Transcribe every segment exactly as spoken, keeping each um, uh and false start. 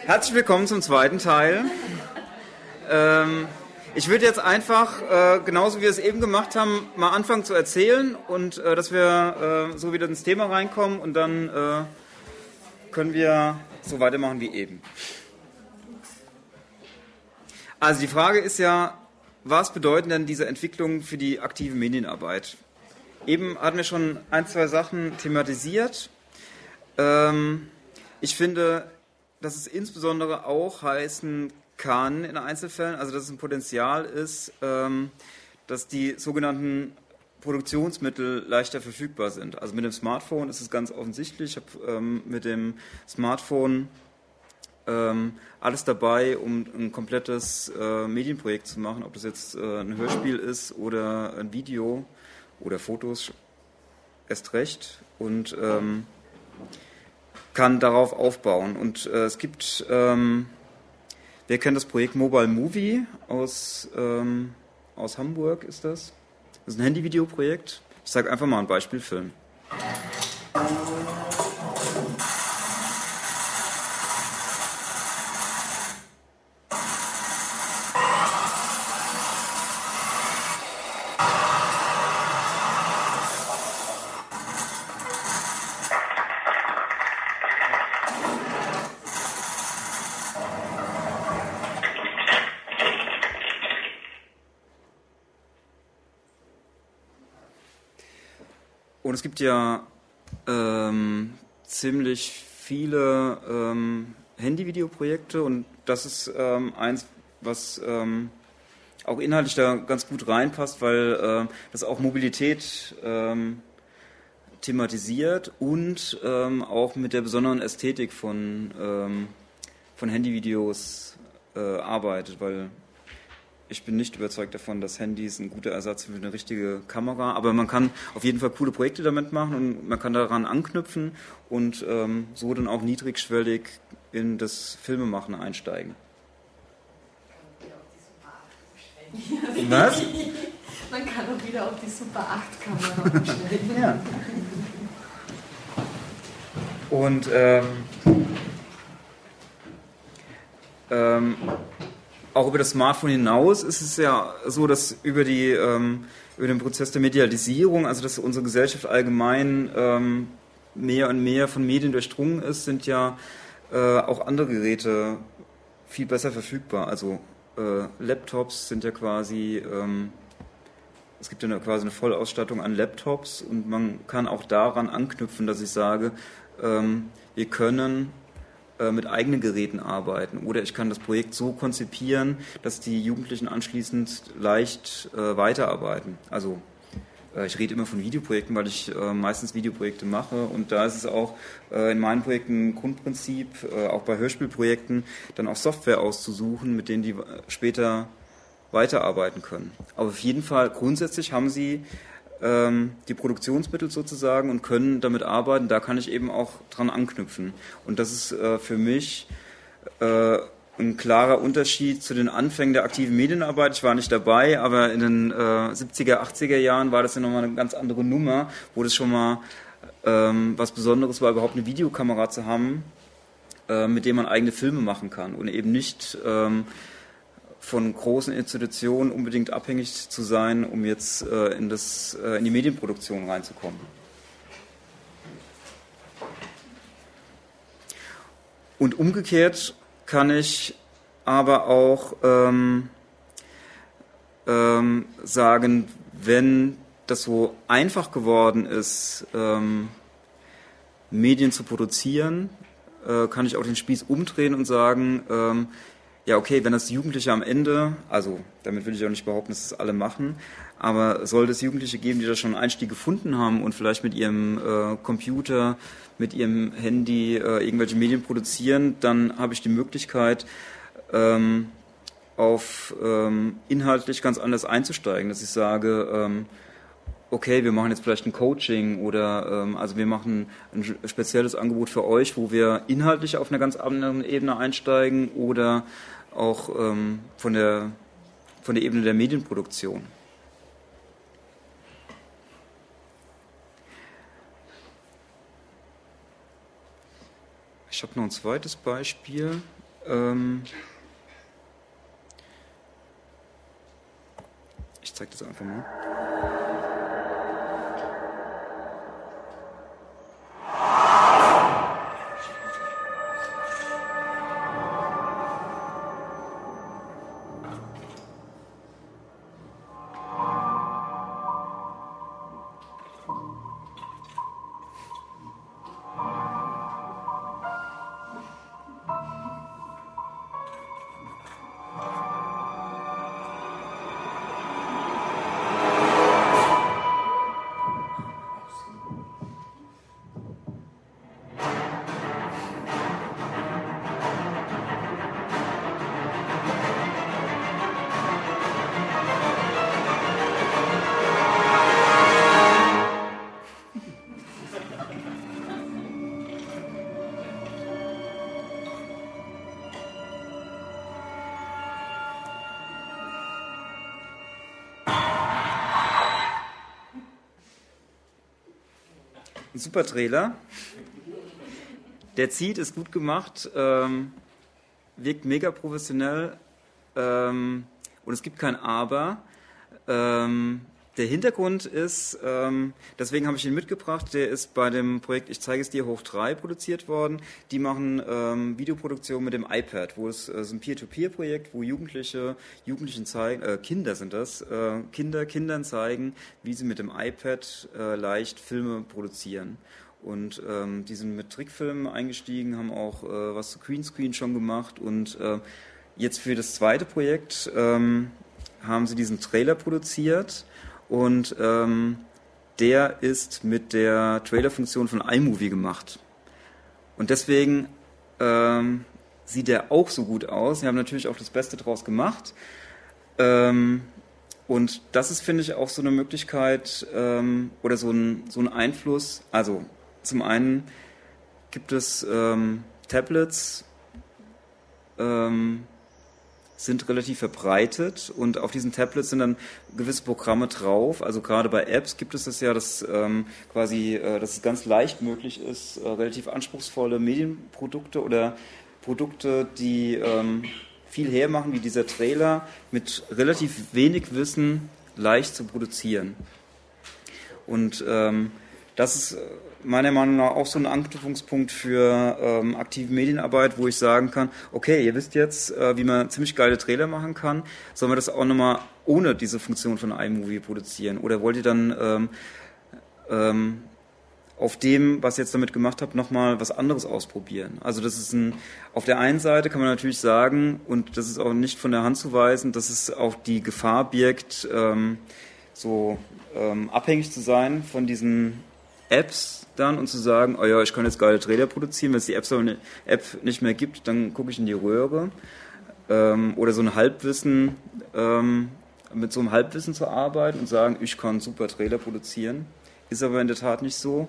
Herzlich willkommen zum zweiten Teil. Ähm, ich würde jetzt einfach, äh, genauso wie wir es eben gemacht haben, mal anfangen zu erzählen und äh, dass wir äh, so wieder ins Thema reinkommen und dann äh, können wir so weitermachen wie eben. Also die Frage ist ja, was bedeuten denn diese Entwicklungen für die aktive Medienarbeit? Eben hatten wir schon ein, zwei Sachen thematisiert. Ähm, ich finde, dass es insbesondere auch heißen kann in Einzelfällen, also dass es ein Potenzial ist, ähm, dass die sogenannten Produktionsmittel leichter verfügbar sind. Also mit dem Smartphone ist es ganz offensichtlich. Ich habe ähm, mit dem Smartphone ähm, alles dabei, um ein komplettes äh, Medienprojekt zu machen, ob das jetzt äh, ein Hörspiel ist oder ein Video oder Fotos, erst recht. Und ähm, kann darauf aufbauen. Und äh, es gibt, ähm, wer kennt das Projekt Mobile Movie aus, ähm, aus Hamburg ist das? Das ist ein Handyvideoprojekt. Ich sage einfach mal ein Beispielfilm. Und es gibt ja ähm, ziemlich viele ähm, Handyvideoprojekte und das ist ähm, eins, was ähm, auch inhaltlich da ganz gut reinpasst, weil äh, das auch Mobilität ähm, thematisiert und ähm, auch mit der besonderen Ästhetik von, ähm, von Handyvideos äh, arbeitet, weil ich bin nicht überzeugt davon, dass Handys ein guter Ersatz für eine richtige Kamera, aber man kann auf jeden Fall coole Projekte damit machen und man kann daran anknüpfen und ähm, so dann auch niedrigschwellig in das Filmemachen einsteigen. Was? Man kann auch wieder auf die Super acht Kamera umstellen. Ja. Und ähm, ähm, auch über das Smartphone hinaus ist es ja so, dass über, die, ähm, über den Prozess der Medialisierung, also dass unsere Gesellschaft allgemein ähm, mehr und mehr von Medien durchdrungen ist, sind ja äh, auch andere Geräte viel besser verfügbar. Also äh, Laptops sind ja quasi, ähm, es gibt ja eine, quasi eine Vollausstattung an Laptops und man kann auch daran anknüpfen, dass ich sage, ähm, wir können mit eigenen Geräten arbeiten oder ich kann das Projekt so konzipieren, dass die Jugendlichen anschließend leicht äh, weiterarbeiten. Also äh, ich rede immer von Videoprojekten, weil ich äh, meistens Videoprojekte mache und da ist es auch äh, in meinen Projekten ein Grundprinzip, äh, auch bei Hörspielprojekten, dann auch Software auszusuchen, mit denen die später weiterarbeiten können. Aber auf jeden Fall grundsätzlich haben sie die Produktionsmittel sozusagen und können damit arbeiten, da kann ich eben auch dran anknüpfen. Und das ist äh, für mich äh, ein klarer Unterschied zu den Anfängen der aktiven Medienarbeit. Ich war nicht dabei, aber in den äh, siebziger, achtziger Jahren war das ja nochmal eine ganz andere Nummer, wo das schon mal ähm, was Besonderes war, überhaupt eine Videokamera zu haben, äh, mit der man eigene Filme machen kann und eben nicht ähm, von großen Institutionen unbedingt abhängig zu sein, um jetzt äh, in, das, äh, in die Medienproduktion reinzukommen. Und umgekehrt kann ich aber auch ähm, ähm, sagen, wenn das so einfach geworden ist, ähm, Medien zu produzieren, äh, kann ich auch den Spieß umdrehen und sagen, ähm, ja, okay, wenn das Jugendliche am Ende, also damit will ich auch nicht behaupten, dass das alle machen, aber sollte es Jugendliche geben, die da schon einen Einstieg gefunden haben und vielleicht mit ihrem äh, Computer, mit ihrem Handy äh, irgendwelche Medien produzieren, dann habe ich die Möglichkeit, ähm, auf ähm, inhaltlich ganz anders einzusteigen, dass ich sage, ähm, okay, wir machen jetzt vielleicht ein Coaching oder ähm, also wir machen ein spezielles Angebot für euch, wo wir inhaltlich auf einer ganz anderen Ebene einsteigen oder auch ähm, von der von der Ebene der Medienproduktion. Ich habe noch ein zweites Beispiel. Ähm ich zeige das einfach mal. Ein super Trailer. Der zieht, ist gut gemacht, ähm, wirkt mega professionell ähm, und es gibt kein Aber. Ähm, der Hintergrund ist, ähm, deswegen habe ich ihn mitgebracht, der ist bei dem Projekt Ich zeige es dir hoch drei produziert worden. Die machen ähm, Videoproduktion mit dem iPad, wo es äh, so ein Peer-to-Peer-Projekt, wo Jugendliche, Jugendlichen zeigen, äh, Kinder sind das, äh, Kinder Kindern zeigen, wie sie mit dem iPad äh, leicht Filme produzieren. Und ähm, die sind mit Trickfilmen eingestiegen, haben auch äh, was zu Greenscreen schon gemacht und äh, jetzt für das zweite Projekt ähm, haben sie diesen Trailer produziert. Und ähm, der ist mit der Trailer-Funktion von iMovie gemacht. Und deswegen ähm, sieht der auch so gut aus. Sie haben natürlich auch das Beste draus gemacht. Ähm, und das ist, finde ich, auch so eine Möglichkeit ähm, oder so ein, so ein Einfluss. Also zum einen gibt es ähm, Tablets, ähm, sind relativ verbreitet und auf diesen Tablets sind dann gewisse Programme drauf. Also gerade bei Apps gibt es das ja, dass ähm, quasi, äh, dass es ganz leicht möglich ist, äh, relativ anspruchsvolle Medienprodukte oder Produkte, die ähm, viel hermachen, wie dieser Trailer, mit relativ wenig Wissen leicht zu produzieren. Und ähm, das ist meiner Meinung nach auch so ein Anknüpfungspunkt für ähm, aktive Medienarbeit, wo ich sagen kann, okay, ihr wisst jetzt, äh, wie man ziemlich geile Trailer machen kann, sollen wir das auch nochmal ohne diese Funktion von iMovie produzieren? Oder wollt ihr dann ähm, ähm, auf dem, was ihr jetzt damit gemacht habt, nochmal was anderes ausprobieren? Also das ist ein, auf der einen Seite kann man natürlich sagen, und das ist auch nicht von der Hand zu weisen, dass es auch die Gefahr birgt, ähm, so ähm, abhängig zu sein von diesen Apps dann und zu sagen, oh ja, ich kann jetzt geile Trailer produzieren, wenn es die App, so eine App nicht mehr gibt, dann gucke ich in die Röhre. Ähm, oder so ein Halbwissen, ähm, mit so einem Halbwissen zu arbeiten und sagen, ich kann super Trailer produzieren. Ist aber in der Tat nicht so.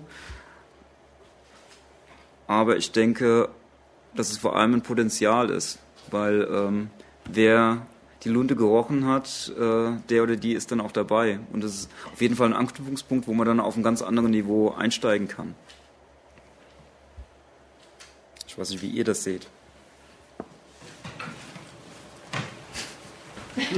Aber ich denke, dass es vor allem ein Potenzial ist, weil ähm, wer die Lunte gerochen hat, äh, der oder die ist dann auch dabei. Und das ist auf jeden Fall ein Anknüpfungspunkt, wo man dann auf ein ganz anderes Niveau einsteigen kann. Ich weiß nicht, wie ihr das seht. Wir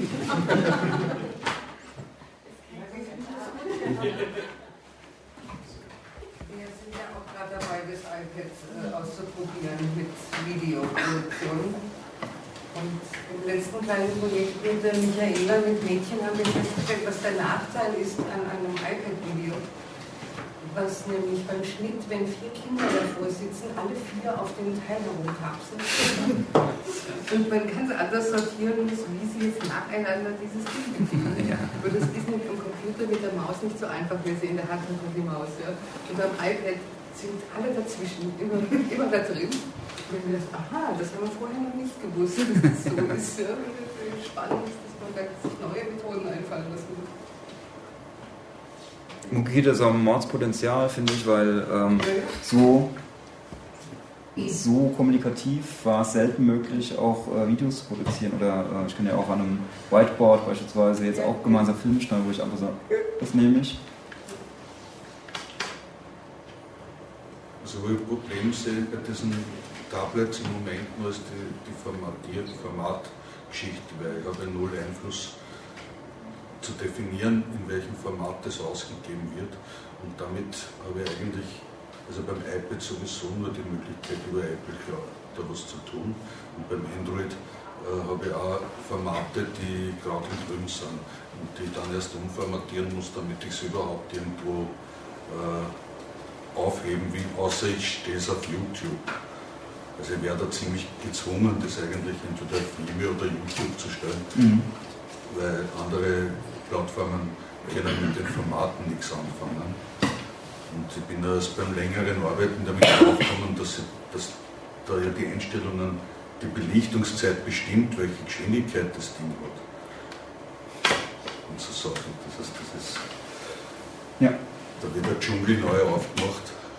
sind ja auch gerade dabei, das iPad äh, auszuprobieren mit Videoproduktion. Und im letzten kleinen Projekt mit der Michaela, mit Mädchen, haben wir festgestellt, was der Nachteil ist an einem iPad-Video. Was nämlich beim Schnitt, wenn vier Kinder davor sitzen, alle vier auf dem Teil herumtapsen. Und man ganz anders sortieren muss, wie sie jetzt nacheinander dieses Ding bedienen. Ja. Und das ist nämlich am Computer mit der Maus nicht so einfach, wenn sie in der Hand hat und die Maus. Ja. Und am iPad sind alle dazwischen, immer, immer da drin. Und wir dachten, aha, das haben wir vorher noch nicht gewusst, dass das so ist. Ja. Und das ist spannend, dass man da sich neue Methoden einfallen lassen muss. Okay, das ist auch ein Mordspotenzial, finde ich, weil ähm, so, so kommunikativ war es selten möglich, auch äh, Videos zu produzieren. Oder äh, ich kann ja auch an einem Whiteboard beispielsweise jetzt auch gemeinsam Filme schneiden, wo ich einfach so, das nehme ich. Also wo ich ein Problem sehe bei diesen Tablets im Moment nur als die, die Formatier, Formatgeschichte, weil ich habe null Einfluss zu definieren, in welchem Format das ausgegeben wird. Und damit habe ich eigentlich, also beim iPad sowieso nur die Möglichkeit, über Apple Cloud da was zu tun. Und beim Android äh, habe ich auch Formate, die gerade drüben sind und die ich dann erst umformatieren muss, damit ich es überhaupt irgendwo äh, aufheben will, außer ich stehe es auf YouTube. Also ich wäre da ziemlich gezwungen, das eigentlich entweder auf Vimeo oder YouTube zu stellen, mhm. weil andere Plattformen können mit den Formaten nichts anfangen. Und ich bin erst beim längeren Arbeiten damit draufgekommen, dass, ich, dass da ja die Einstellungen, die Belichtungszeit bestimmt, welche Geschwindigkeit das Ding hat. Und so Sachen. Das heißt, das ist. Ja. Da wird der Dschungel neu aufgemacht.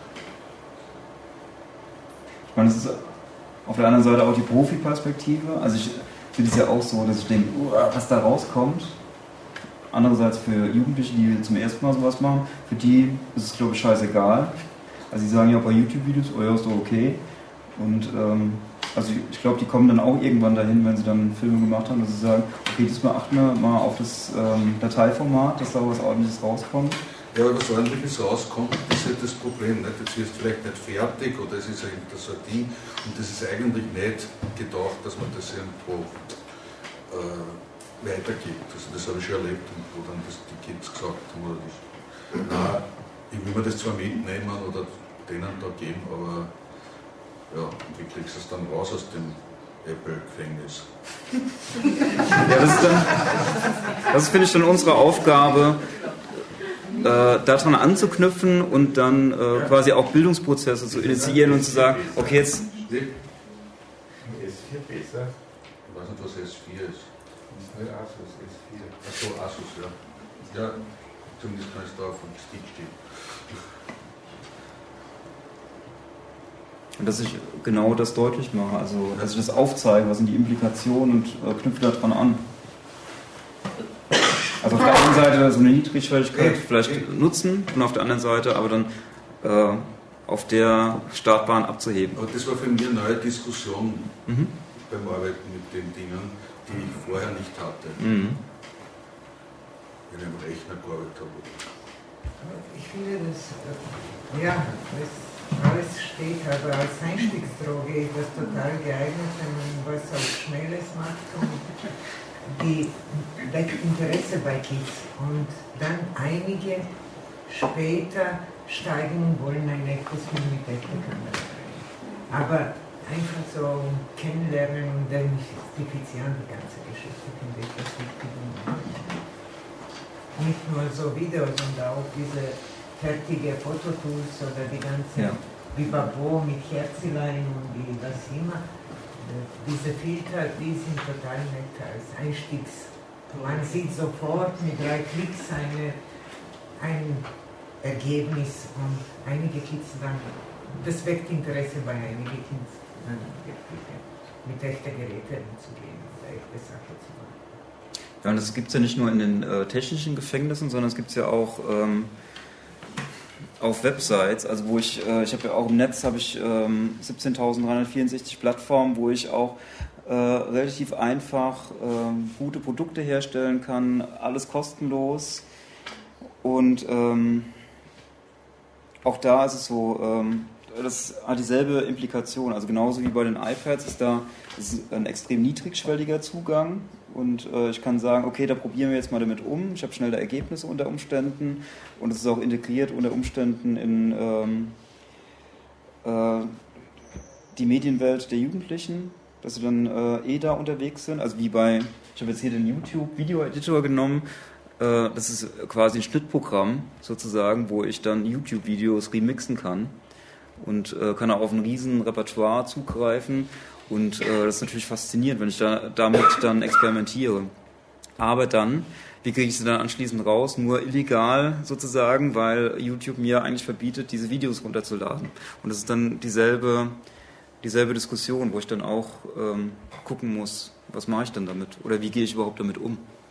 Ich meine, das ist auf der anderen Seite auch die Profi-Perspektive. Also ich finde es ja auch so, dass ich denke, uh, was da rauskommt. Andererseits für Jugendliche, die zum ersten Mal sowas machen, für die ist es, glaube ich, scheißegal. Also die sagen ja bei YouTube-Videos, oh ja, ist doch okay. Und ähm, also ich glaube, die kommen dann auch irgendwann dahin, wenn sie dann Filme gemacht haben, dass sie sagen, okay, diesmal achten wir mal auf das ähm, Dateiformat, dass da was Ordentliches rauskommt. Ja, aber was Ordentliches rauskommt, ist halt das Problem. Nicht? Jetzt wirst du vielleicht nicht fertig oder es ist irgendwie so ein Ding und das ist eigentlich nicht gedacht, dass man das irgendwo äh, weitergibt. Also das habe ich schon erlebt, wo dann das, die Kids gesagt haben, oder das, na, ich will mir das zwar mitnehmen oder denen da geben, aber ja, wie kriegst du es dann raus aus dem Apple-Gefängnis? Ja, das ist dann, das finde ich dann unsere Aufgabe, äh, daran anzuknüpfen und dann äh, quasi auch Bildungsprozesse zu initiieren und zu sagen, okay, jetzt... S vier besser? Ich weiß nicht, was S vier ist. Das ist nicht Asus, S vier. Achso, Asus, ja. Ja, zumindest kann es da auf dem Stick stehen. Und dass ich genau das deutlich mache, also dass ich das aufzeige, was sind die Implikationen und äh, knüpfe daran an. Also auf der einen Seite so eine Niedrigschwelligkeit vielleicht nutzen und auf der anderen Seite aber dann äh, auf der Startbahn abzuheben. Aber das war für mich eine neue Diskussion mhm. beim Arbeiten mit den Dingen, die ich vorher nicht hatte, mhm. wenn ich am Rechner gearbeitet habe. Ich finde das, ja, das alles steht, aber als Einstiegsdroge ist das total geeignet, wenn man was auf Schnelles macht und die weckt Interesse bei Kids und dann einige später steigen und wollen ein echtes Film mit echter Kamera rein. Aber einfach so kennenlernen und demystifizieren die ganze Geschichte finde ich das wichtig. Nicht nur so Videos, sondern auch diese fertige Fototools oder die ganze ja. Bibabo mit Herzelein und die was immer. Diese Filter, die sind total nett als Einstiegs. Man sieht sofort mit drei Klicks eine, ein Ergebnis und einige Kids dann, das weckt Interesse bei einigen Kids, dann wirklich mit echten Geräten umzugehen oder echte Sachen zu machen. Ja, und das gibt es ja nicht nur in den äh, technischen Gefängnissen, sondern es gibt es ja auch ähm, auf Websites, also wo ich, äh, ich habe ja auch im Netz habe ich ähm, siebzehntausenddreihundertvierundsechzig Plattformen, wo ich auch äh, relativ einfach äh, gute Produkte herstellen kann, alles kostenlos und ähm, auch da ist es so, ähm, das hat dieselbe Implikation, also genauso wie bei den iPads ist da ist ein extrem niedrigschwelliger Zugang und äh, ich kann sagen, okay, da probieren wir jetzt mal damit um, ich habe schnelle Ergebnisse unter Umständen und es ist auch integriert unter Umständen in ähm, äh, die Medienwelt der Jugendlichen, dass sie dann äh, eh da unterwegs sind, also wie bei, ich habe jetzt hier den YouTube-Video-Editor genommen, äh, das ist quasi ein Schnittprogramm sozusagen, wo ich dann YouTube-Videos remixen kann und äh, kann auch auf ein riesen Repertoire zugreifen und äh, das ist natürlich faszinierend, wenn ich da, damit dann experimentiere. Aber dann, wie kriege ich sie dann anschließend raus? Nur illegal sozusagen, weil YouTube mir eigentlich verbietet, diese Videos runterzuladen. Und das ist dann dieselbe, dieselbe Diskussion, wo ich dann auch ähm, gucken muss, was mache ich denn damit? Oder wie gehe ich überhaupt damit um?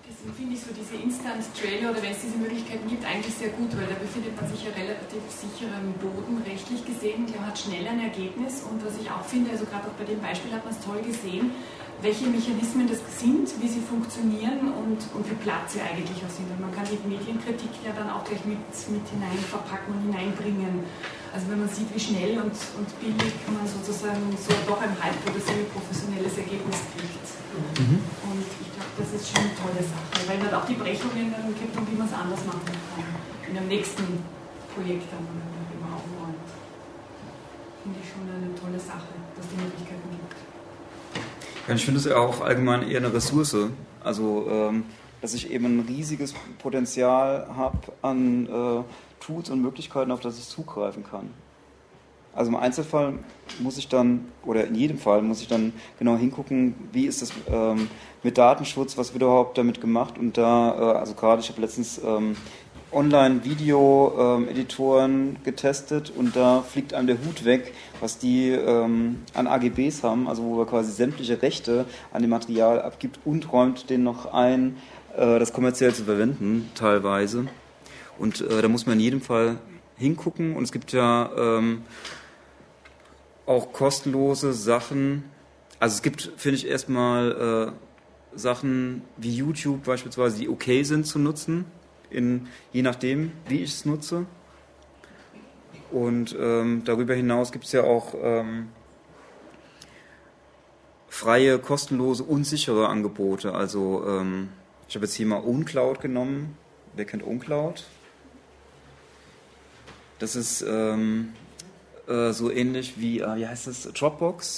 Deswegen finde ich so diese Instant-Trailer oder wenn es diese Möglichkeiten gibt, eigentlich sehr gut, weil da befindet man sich ja relativ sicheren Boden, rechtlich gesehen. Man hat schnell ein Ergebnis und was ich auch finde, also gerade auch bei dem Beispiel hat man es toll gesehen, welche Mechanismen das sind, wie sie funktionieren und, und wie platt sie eigentlich auch sind. Und man kann die Medienkritik ja dann auch gleich mit, mit hinein verpacken und hineinbringen. Also wenn man sieht, wie schnell und, und billig man sozusagen so doch ein halb- oder semi-professionelles Ergebnis kriegt. Mhm. Und ich glaube, das ist schon eine tolle Sache, weil man auch die Brechungen dann gibt und wie man es anders machen kann. In einem nächsten Projekt dann, wenn man immer aufräumt. Finde ich schon eine tolle Sache, dass die Möglichkeiten gibt. Ja, ich finde es ja auch allgemein eher eine Ressource. Also, ähm, dass ich eben ein riesiges Potenzial habe an äh, Tools und Möglichkeiten, auf das ich zugreifen kann. Also im Einzelfall muss ich dann, oder in jedem Fall muss ich dann genau hingucken, wie ist das ähm, mit Datenschutz, was wird überhaupt damit gemacht. Und da, äh, also gerade, ich habe letztens ähm, Online-Video-Editoren ähm, getestet und da fliegt einem der Hut weg, was die ähm, an A G Bs haben, also wo er quasi sämtliche Rechte an dem Material abgibt und räumt den noch ein, äh, das kommerziell zu verwenden, teilweise. Und äh, da muss man in jedem Fall hingucken und es gibt ja ähm, auch kostenlose Sachen. Also es gibt, finde ich, erstmal äh, Sachen wie YouTube beispielsweise, die okay sind zu nutzen, in, je nachdem, wie ich es nutze. Und ähm, darüber hinaus gibt es ja auch ähm, freie, kostenlose, unsichere Angebote. Also ähm, ich habe jetzt hier mal OwnCloud genommen. Wer kennt OwnCloud? Das ist ähm, äh, so ähnlich wie, äh, wie heißt das, Dropbox.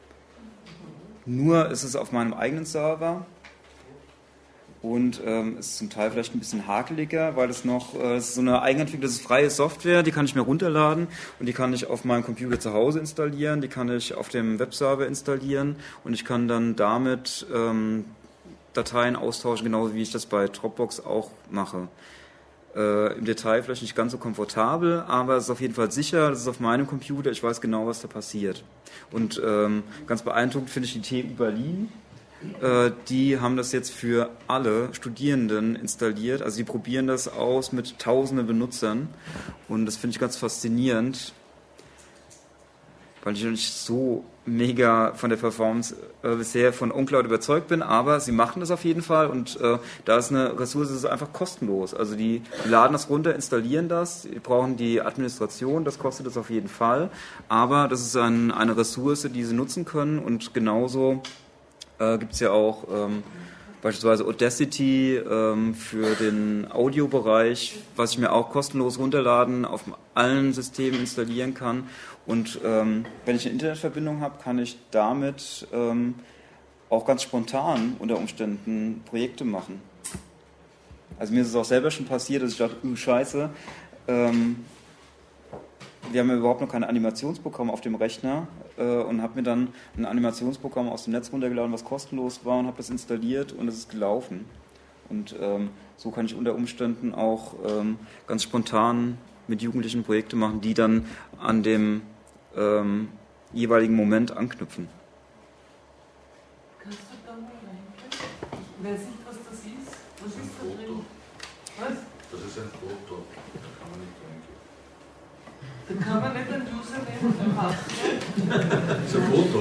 Nur ist es auf meinem eigenen Server und ähm, ist zum Teil vielleicht ein bisschen hakeliger, weil es noch äh, es ist so eine eigenentwickelte, das ist freie Software, die kann ich mir runterladen und die kann ich auf meinem Computer zu Hause installieren, die kann ich auf dem Webserver installieren und ich kann dann damit ähm, Dateien austauschen, genauso wie ich das bei Dropbox auch mache. Äh, im Detail vielleicht nicht ganz so komfortabel, aber es ist auf jeden Fall sicher, das ist auf meinem Computer, ich weiß genau, was da passiert. Und ähm, ganz beeindruckend finde ich die T U Berlin, äh, die haben das jetzt für alle Studierenden installiert, also die probieren das aus mit tausenden Benutzern und das finde ich ganz faszinierend, weil ich noch nicht so mega von der Performance äh, bisher von OwnCloud überzeugt bin, aber sie machen das auf jeden Fall und äh, da ist eine Ressource, das ist einfach kostenlos. Also die, die laden das runter, installieren das, die brauchen die Administration, das kostet das auf jeden Fall, aber das ist ein, eine Ressource, die sie nutzen können und genauso äh, gibt es ja auch ähm, beispielsweise Audacity ähm, für den Audiobereich, was ich mir auch kostenlos runterladen, auf allen Systemen installieren kann. Und ähm, wenn ich eine Internetverbindung habe, kann ich damit ähm, auch ganz spontan unter Umständen Projekte machen. Also mir ist es auch selber schon passiert, dass ich dachte, uh, scheiße, ähm, wir haben ja überhaupt noch kein Animationsprogramm auf dem Rechner äh, und habe mir dann ein Animationsprogramm aus dem Netz runtergeladen, was kostenlos war und habe das installiert und es ist gelaufen. Und ähm, so kann ich unter Umständen auch ähm, ganz spontan mit Jugendlichen Projekte machen, die dann an dem ähm, jeweiligen Moment anknüpfen. Kannst du da mal reingehen? Ich weiß nicht, was das ist. Was ist da drin? Was? Das ist ein Foto. Da kann man nicht reingehen. Da kann man nicht ein Username und ein Passwort. Das ist ein Foto.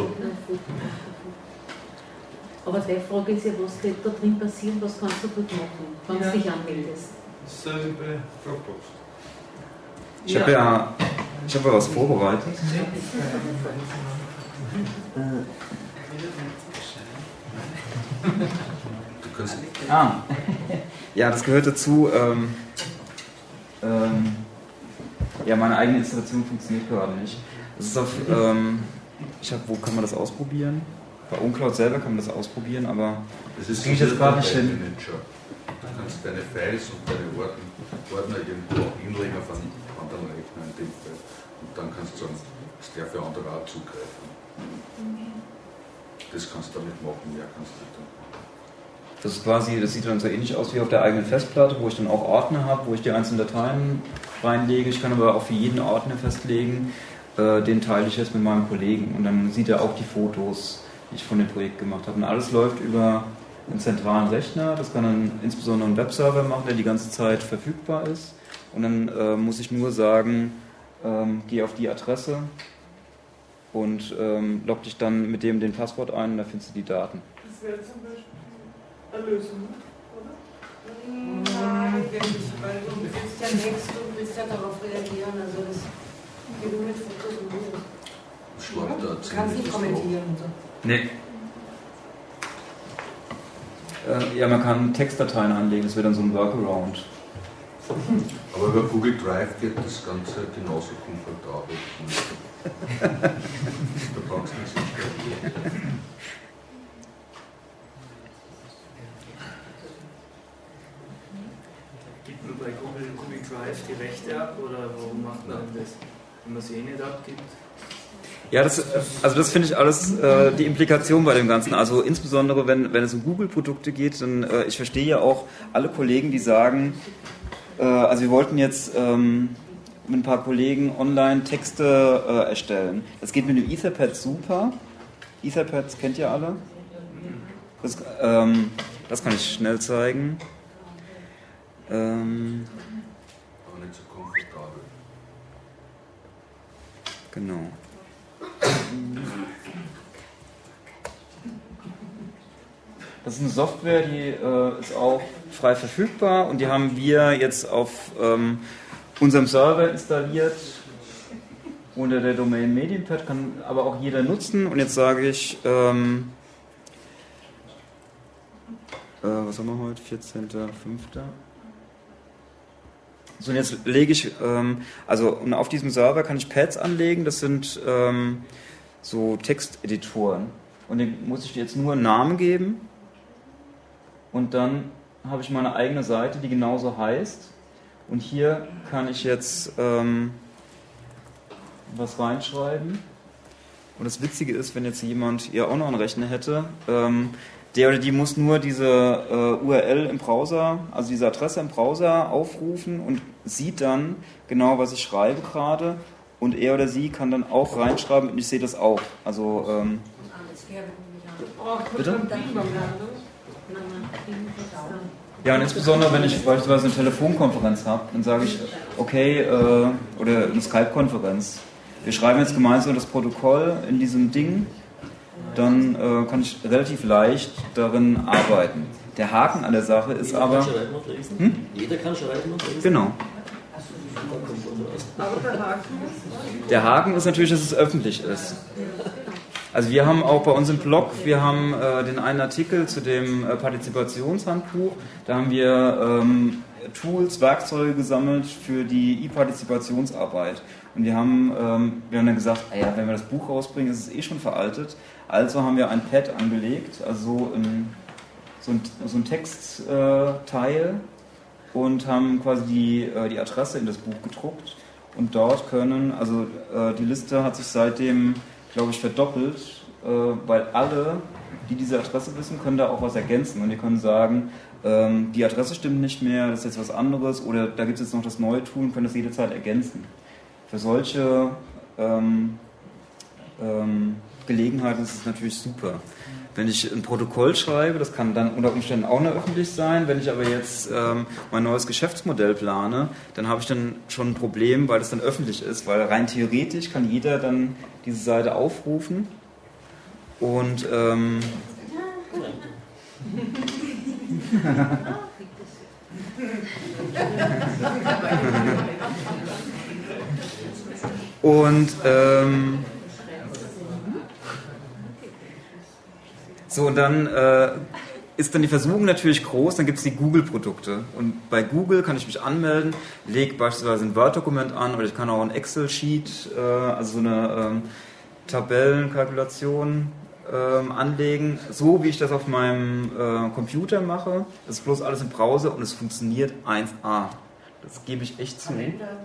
Aber die Frage ist ja, was wird da drin passieren, was kannst du dort machen, wenn Ja. du dich anmeldest? So wie bei Dropbox. Ich habe ja, ich habe ja was vorbereitet. Du kannst Ah, ja, das gehört dazu. Ähm, ähm, ja, meine eigene Installation funktioniert gerade nicht. Das ist auf, ähm, ich hab, wo kann man das ausprobieren? Bei OwnCloud selber kann man das ausprobieren, aber das ist kriege ich jetzt gerade nicht hin. Manager. Du kannst deine Files und deine Ordner, Ordner irgendwo hinlegen auf einen anderen Rechner in dem Fall. Und dann kannst du sagen, dass der für andere Art zugreifen. Das kannst du damit machen, mehr kannst du nicht machen. Das ist quasi, das sieht dann so ähnlich aus wie auf der eigenen Festplatte, wo ich dann auch Ordner habe, wo ich die einzelnen Dateien reinlege. Ich kann aber auch für jeden Ordner festlegen, äh, den teile ich jetzt mit meinem Kollegen und dann sieht er auch die Fotos, die ich von dem Projekt gemacht habe. Und alles läuft über einen zentralen Rechner. Das kann dann insbesondere ein Webserver machen, der die ganze Zeit verfügbar ist. Und dann äh, muss ich nur sagen, ähm, geh auf die Adresse und ähm, log dich dann mit dem den Passwort ein und da findest du die Daten. Das wäre zum Beispiel eine Lösung, oder? Nein, wirklich, weil du willst ja Text, du willst ja darauf reagieren, also das geht nur mit Fotos und Videos. Schlag da Du kannst nicht kommentieren und so. Nee. Äh, ja, man kann Textdateien anlegen, das wäre dann so ein Workaround. Aber über Google Drive geht das Ganze genauso komfortabel. Da brauchst du nichts installieren. Gibt man bei Google, Google Drive die Rechte ab oder warum macht man das, wenn man sie eh nicht abgibt? Ja, das, also das finde ich alles äh, die Implikation bei dem Ganzen. Also insbesondere, wenn, wenn es um Google-Produkte geht, dann äh, ich verstehe ja auch alle Kollegen, die sagen, äh, also wir wollten jetzt ähm, mit ein paar Kollegen online Texte äh, erstellen. Das geht mit dem Etherpad super. Etherpads kennt ihr alle? Das, ähm, das kann ich schnell zeigen. Ähm, Aber nicht so komfortabel. genau. Das ist eine Software, die äh, ist auch frei verfügbar und die haben wir jetzt auf ähm, unserem Server installiert unter der Domain Medienpad, kann aber auch jeder nutzen. Und jetzt sage ich, ähm, äh, was haben wir heute? vierzehnter fünfter So, und jetzt lege ich, ähm, also und auf diesem Server kann ich Pads anlegen, das sind ähm, so Texteditoren. Und dem muss ich jetzt nur einen Namen geben und dann habe ich meine eigene Seite, die genauso heißt. Und hier kann ich jetzt ähm, was reinschreiben. Und das Witzige ist, wenn jetzt jemand hier auch noch einen Rechner hätte, ähm, der oder die muss nur diese äh, U R L im Browser, also diese Adresse im Browser aufrufen und sieht dann genau, was ich schreibe gerade. Und er oder sie kann dann auch reinschreiben und ich sehe das auch. Also, ähm, bitte? Ja, und insbesondere, wenn ich beispielsweise eine Telefonkonferenz habe, dann sage ich, okay, äh, oder eine Skype-Konferenz. Wir schreiben jetzt gemeinsam das Protokoll in diesem Ding, dann äh, kann ich relativ leicht darin arbeiten. Der Haken an der Sache ist Jeder aber... Kann schreiben und lesen. Hm? Jeder kann schreiben und lesen. Genau. Aber der Haken ist, Der Haken ist natürlich, dass es öffentlich ist. Also wir haben auch bei uns im Blog, wir haben äh, den einen Artikel zu dem äh, Partizipationshandbuch, da haben wir ähm, Tools, Werkzeuge gesammelt für die E-Partizipationsarbeit. Und wir haben, ähm, wir haben dann gesagt, ah ja, wenn wir das Buch rausbringen, ist es eh schon veraltet. Also haben wir ein Pad angelegt, also so ein, so ein, so ein Textteil äh, und haben quasi die, äh, die Adresse in das Buch gedruckt. Und dort können, also äh, die Liste hat sich seitdem, glaube ich, verdoppelt, äh, weil alle, die diese Adresse wissen, können da auch was ergänzen. Und die können sagen, ähm, die Adresse stimmt nicht mehr, das ist jetzt was anderes, oder da gibt es jetzt noch das neue Tool und können das jederzeit ergänzen. Für solche ähm, ähm, Gelegenheiten ist es natürlich super. Wenn ich ein Protokoll schreibe, das kann dann unter Umständen auch noch öffentlich sein. Wenn ich aber jetzt ähm, mein neues Geschäftsmodell plane, dann habe ich dann schon ein Problem, weil das dann öffentlich ist. Weil rein theoretisch kann jeder dann diese Seite aufrufen und ähm, und ähm, so, und dann äh, ist dann die Versuchung natürlich groß, dann gibt es die Google-Produkte. Und bei Google kann ich mich anmelden, lege beispielsweise ein Word-Dokument an oder ich kann auch ein Excel-Sheet, äh, also so eine ähm, Tabellenkalkulation ähm, anlegen, so wie ich das auf meinem äh, Computer mache. Das ist bloß alles im Browser und es funktioniert eins A. Das gebe ich echt zu.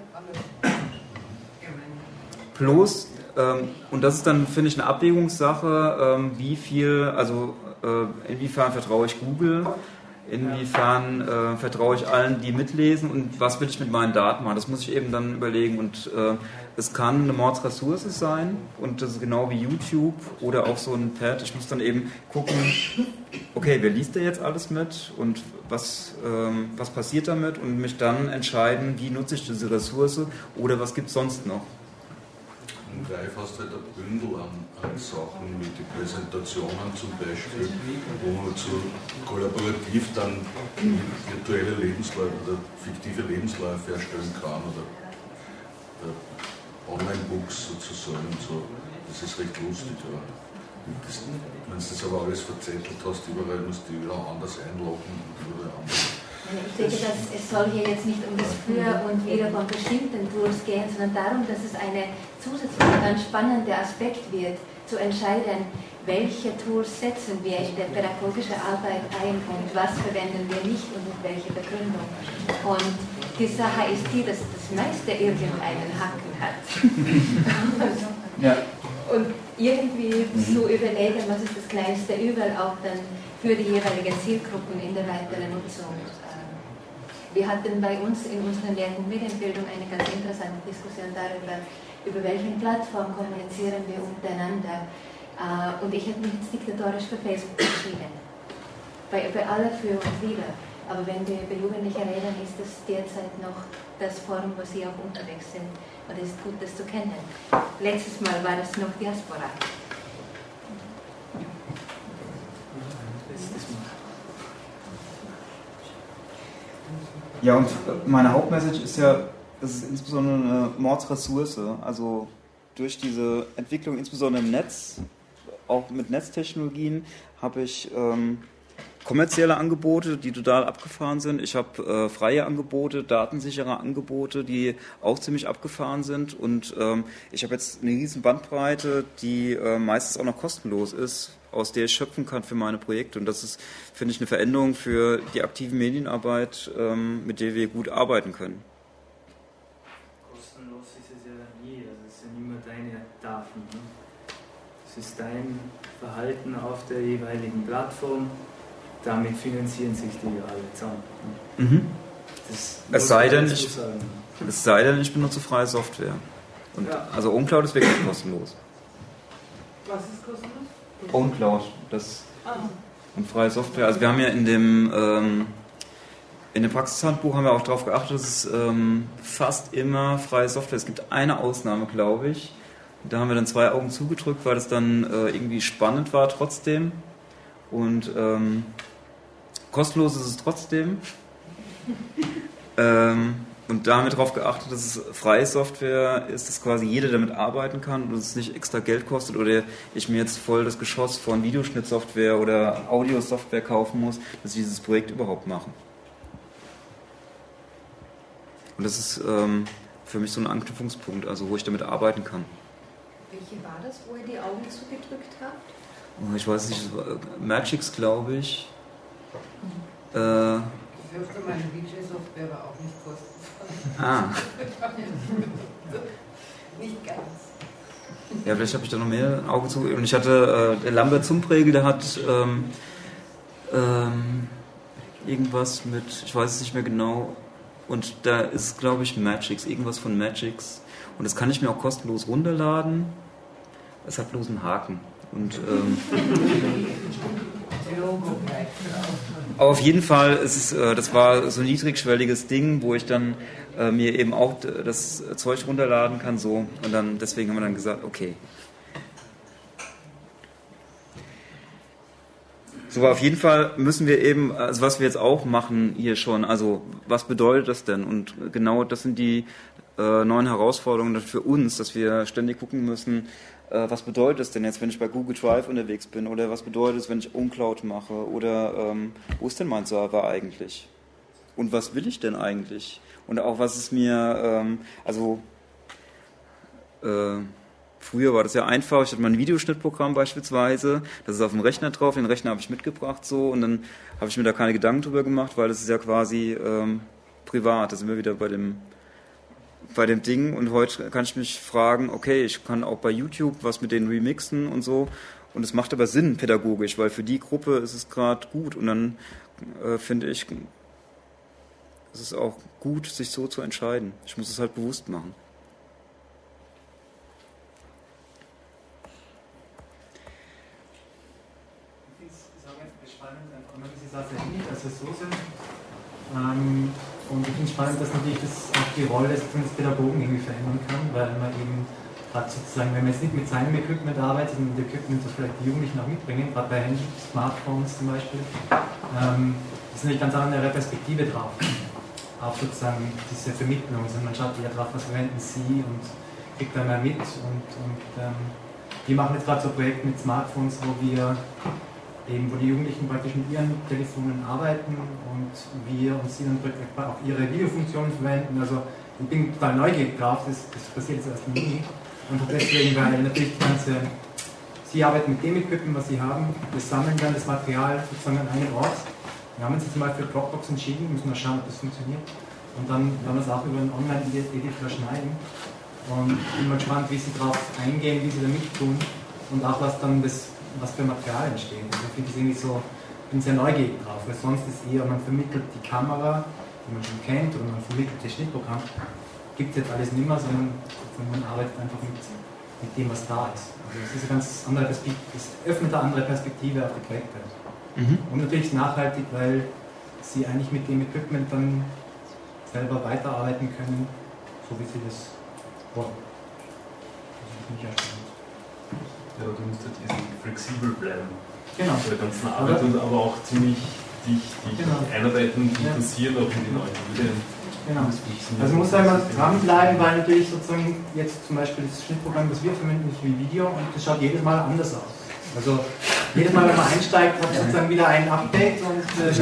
Bloß, ähm, und das ist dann, finde ich, eine Abwägungssache, ähm, wie viel, also äh, inwiefern vertraue ich Google, inwiefern äh, vertraue ich allen, die mitlesen und was will ich mit meinen Daten machen. Das muss ich eben dann überlegen und äh, es kann eine Mordsressource sein und das ist genau wie YouTube oder auch so ein Pad. Ich muss dann eben gucken, okay, wer liest da jetzt alles mit und was, ähm, was passiert damit und mich dann entscheiden, wie nutze ich diese Ressource oder was gibt es sonst noch. Im Drive hast du halt ein Bündel an, an Sachen mit den Präsentationen zum Beispiel, wo man so kollaborativ dann virtuelle Lebensläufe oder fiktive Lebensläufe erstellen kann oder äh, Online-Books sozusagen. So. Das ist recht lustig. Ja. Das, wenn du das aber alles verzettelt hast, überall musst du wieder anders einloggen und überall anders. Ich denke, dass es soll hier jetzt nicht um das Für und Wider von bestimmten Tools gehen, sondern darum, dass es eine zusätzliche, ganz spannende Aspekt wird, zu entscheiden, welche Tools setzen wir in der pädagogischen Arbeit ein und was verwenden wir nicht und mit welcher Begründung. Und die Sache ist die, dass das meiste irgendeinen Haken hat. Ja. Und irgendwie mhm. zu überlegen, was ist das kleinste Übel auch dann für die jeweiligen Zielgruppen in der weiteren Nutzung. Wir hatten bei uns in unserer Lehr- und Medienbildung eine ganz interessante Diskussion darüber, über welchen Plattformen kommunizieren wir untereinander. Und ich habe mich jetzt diktatorisch für Facebook entschieden. Bei, bei aller Für und Wider. Aber wenn wir über Jugendliche reden, ist das derzeit noch das Forum, wo sie auch unterwegs sind. Und es ist gut, das zu kennen. Letztes Mal war es noch Diaspora. Ja, und meine Hauptmessage ist ja, das ist insbesondere eine Mordsressource. Also durch diese Entwicklung, insbesondere im Netz, auch mit Netztechnologien, habe ich ähm, kommerzielle Angebote, die total abgefahren sind. Ich habe äh, freie Angebote, datensichere Angebote, die auch ziemlich abgefahren sind. Und ähm, ich habe jetzt eine riesen Bandbreite, die äh, meistens auch noch kostenlos ist, aus der ich schöpfen kann für meine Projekte. Und das ist, finde ich, eine Veränderung für die aktive Medienarbeit, ähm, mit der wir gut arbeiten können. Kostenlos ist es ja nie, also es sind immer deine Daten. Ne? Es ist dein Verhalten auf der jeweiligen Plattform, damit finanzieren sich die alle zusammen. Ne? Mhm. Das es, sei denn, so ich, es sei denn, ich benutze freie Software. Und ja. Also OwnCloud ist wirklich kostenlos. Was ist kostenlos? OwnCloud, das und freie Software. Also wir haben ja in dem ähm, in dem Praxishandbuch haben wir auch darauf geachtet, dass es ähm, fast immer freie Software ist. Es gibt eine Ausnahme, glaube ich. Da haben wir dann zwei Augen zugedrückt, weil das dann äh, irgendwie spannend war trotzdem. Und ähm, kostenlos ist es trotzdem. ähm, Und da haben wir darauf geachtet, dass es freie Software ist, dass quasi jeder damit arbeiten kann und dass es nicht extra Geld kostet oder ich mir jetzt voll das Geschoss von Videoschnittsoftware oder Audiosoftware kaufen muss, dass ich dieses Projekt überhaupt mache. Und das ist ähm, für mich so ein Anknüpfungspunkt, also wo ich damit arbeiten kann. Welche war das, wo ihr die Augen zugedrückt habt? Oh, ich weiß nicht, Magix, glaube ich. Mhm. Äh, Ich hoffe, meine D J-Software war auch nicht kostenfrei. Ah. Nicht ganz. Ja, vielleicht habe ich da noch mehr Augen zu. Und ich hatte, äh, der Lambert Zumpregel, der hat ähm, ähm, irgendwas mit, ich weiß es nicht mehr genau, und da ist, glaube ich, Magix, irgendwas von Magix. Und das kann ich mir auch kostenlos runterladen. Es hat bloß einen Haken. Und ähm, aber auf jeden Fall ist es, äh, das war so ein niedrigschwelliges Ding, wo ich dann äh, mir eben auch das Zeug runterladen kann, so. Und dann, deswegen haben wir dann gesagt, okay. So, aber auf jeden Fall müssen wir eben, also was wir jetzt auch machen hier schon, also was bedeutet das denn? Und genau das sind die äh, neuen Herausforderungen für uns, dass wir ständig gucken müssen, äh, was bedeutet es denn jetzt, wenn ich bei Google Drive unterwegs bin, oder was bedeutet es, wenn ich OwnCloud mache, oder ähm, wo ist denn mein Server eigentlich? Und was will ich denn eigentlich? Und auch was ist mir, ähm, also äh, früher war das ja einfach, ich hatte mal ein Videoschnittprogramm beispielsweise, das ist auf dem Rechner drauf, den Rechner habe ich mitgebracht so und dann habe ich mir da keine Gedanken drüber gemacht, weil das ist ja quasi ähm, privat, da sind wir wieder bei dem, bei dem Ding und heute kann ich mich fragen, okay, ich kann auch bei YouTube was mit denen remixen und so und es macht aber Sinn pädagogisch, weil für die Gruppe ist es gerade gut und dann äh, finde ich, es ist auch gut, sich so zu entscheiden. Ich muss es halt bewusst machen. finde es spannend, einfach immer diese Satellit als Ressource. Ähm, und ich finde es spannend, dass natürlich das auch die Rolle des Pädagogen irgendwie verändern kann, weil man eben gerade sozusagen, wenn man jetzt nicht mit seinem Equipment arbeitet und mit Equipment, das vielleicht die Jugendlichen auch mitbringen, gerade bei Handy, Smartphones zum Beispiel, ähm, ist natürlich ganz andere Perspektive drauf. Auch sozusagen diese Vermittlung, also man schaut eher drauf, was verwenden sie und kriegt dann mal mit. Und, und ähm, wir machen jetzt gerade so ein Projekt mit Smartphones, wo wir eben, wo die Jugendlichen praktisch mit ihren Telefonen arbeiten und wir und sie dann auch ihre Videofunktionen verwenden. Also ich bin total neugierig drauf, das, das passiert jetzt erst im Juni. Und deswegen, weil natürlich die ganze, sie arbeiten mit dem Equipment, was sie haben, wir sammeln dann das Material sozusagen an einem Ort. Wir haben uns jetzt mal für Dropbox entschieden, müssen mal schauen, ob das funktioniert. Und dann werden wir es auch über einen Online-Editor schneiden. Und ich bin mal gespannt, wie sie darauf eingehen, wie sie damit tun und auch was dann das, was für Material entsteht. Also ich finde es irgendwie so, ich bin sehr neugierig drauf, weil sonst ist eher, man vermittelt die Kamera, die man schon kennt, oder man vermittelt das Schnittprogramm. Gibt es jetzt alles nicht mehr, sondern man arbeitet einfach mit, mit dem, was da ist. Also es ist eine ganz andere Perspektive, es öffnet eine andere Perspektive auf die Projekte. Mhm. Und natürlich nachhaltig, weil sie eigentlich mit dem Equipment dann selber weiterarbeiten können, so wie sie das wollen. Das ist nicht erstaunt. Ja, du musst halt flexibel bleiben. Genau. Bei der ganzen Arbeit aber, und aber auch ziemlich dich, dich genau. einarbeiten, dich ja. interessieren, auch in die neuen Medien. Genau. Also man muss einmal dranbleiben, weil natürlich sozusagen jetzt zum Beispiel das Schnittprogramm, das wir verwenden, nicht wie Video und das schaut jedes Mal anders aus. Also jedes Mal, wenn man einsteigt, hat sozusagen wieder ein Update und äh,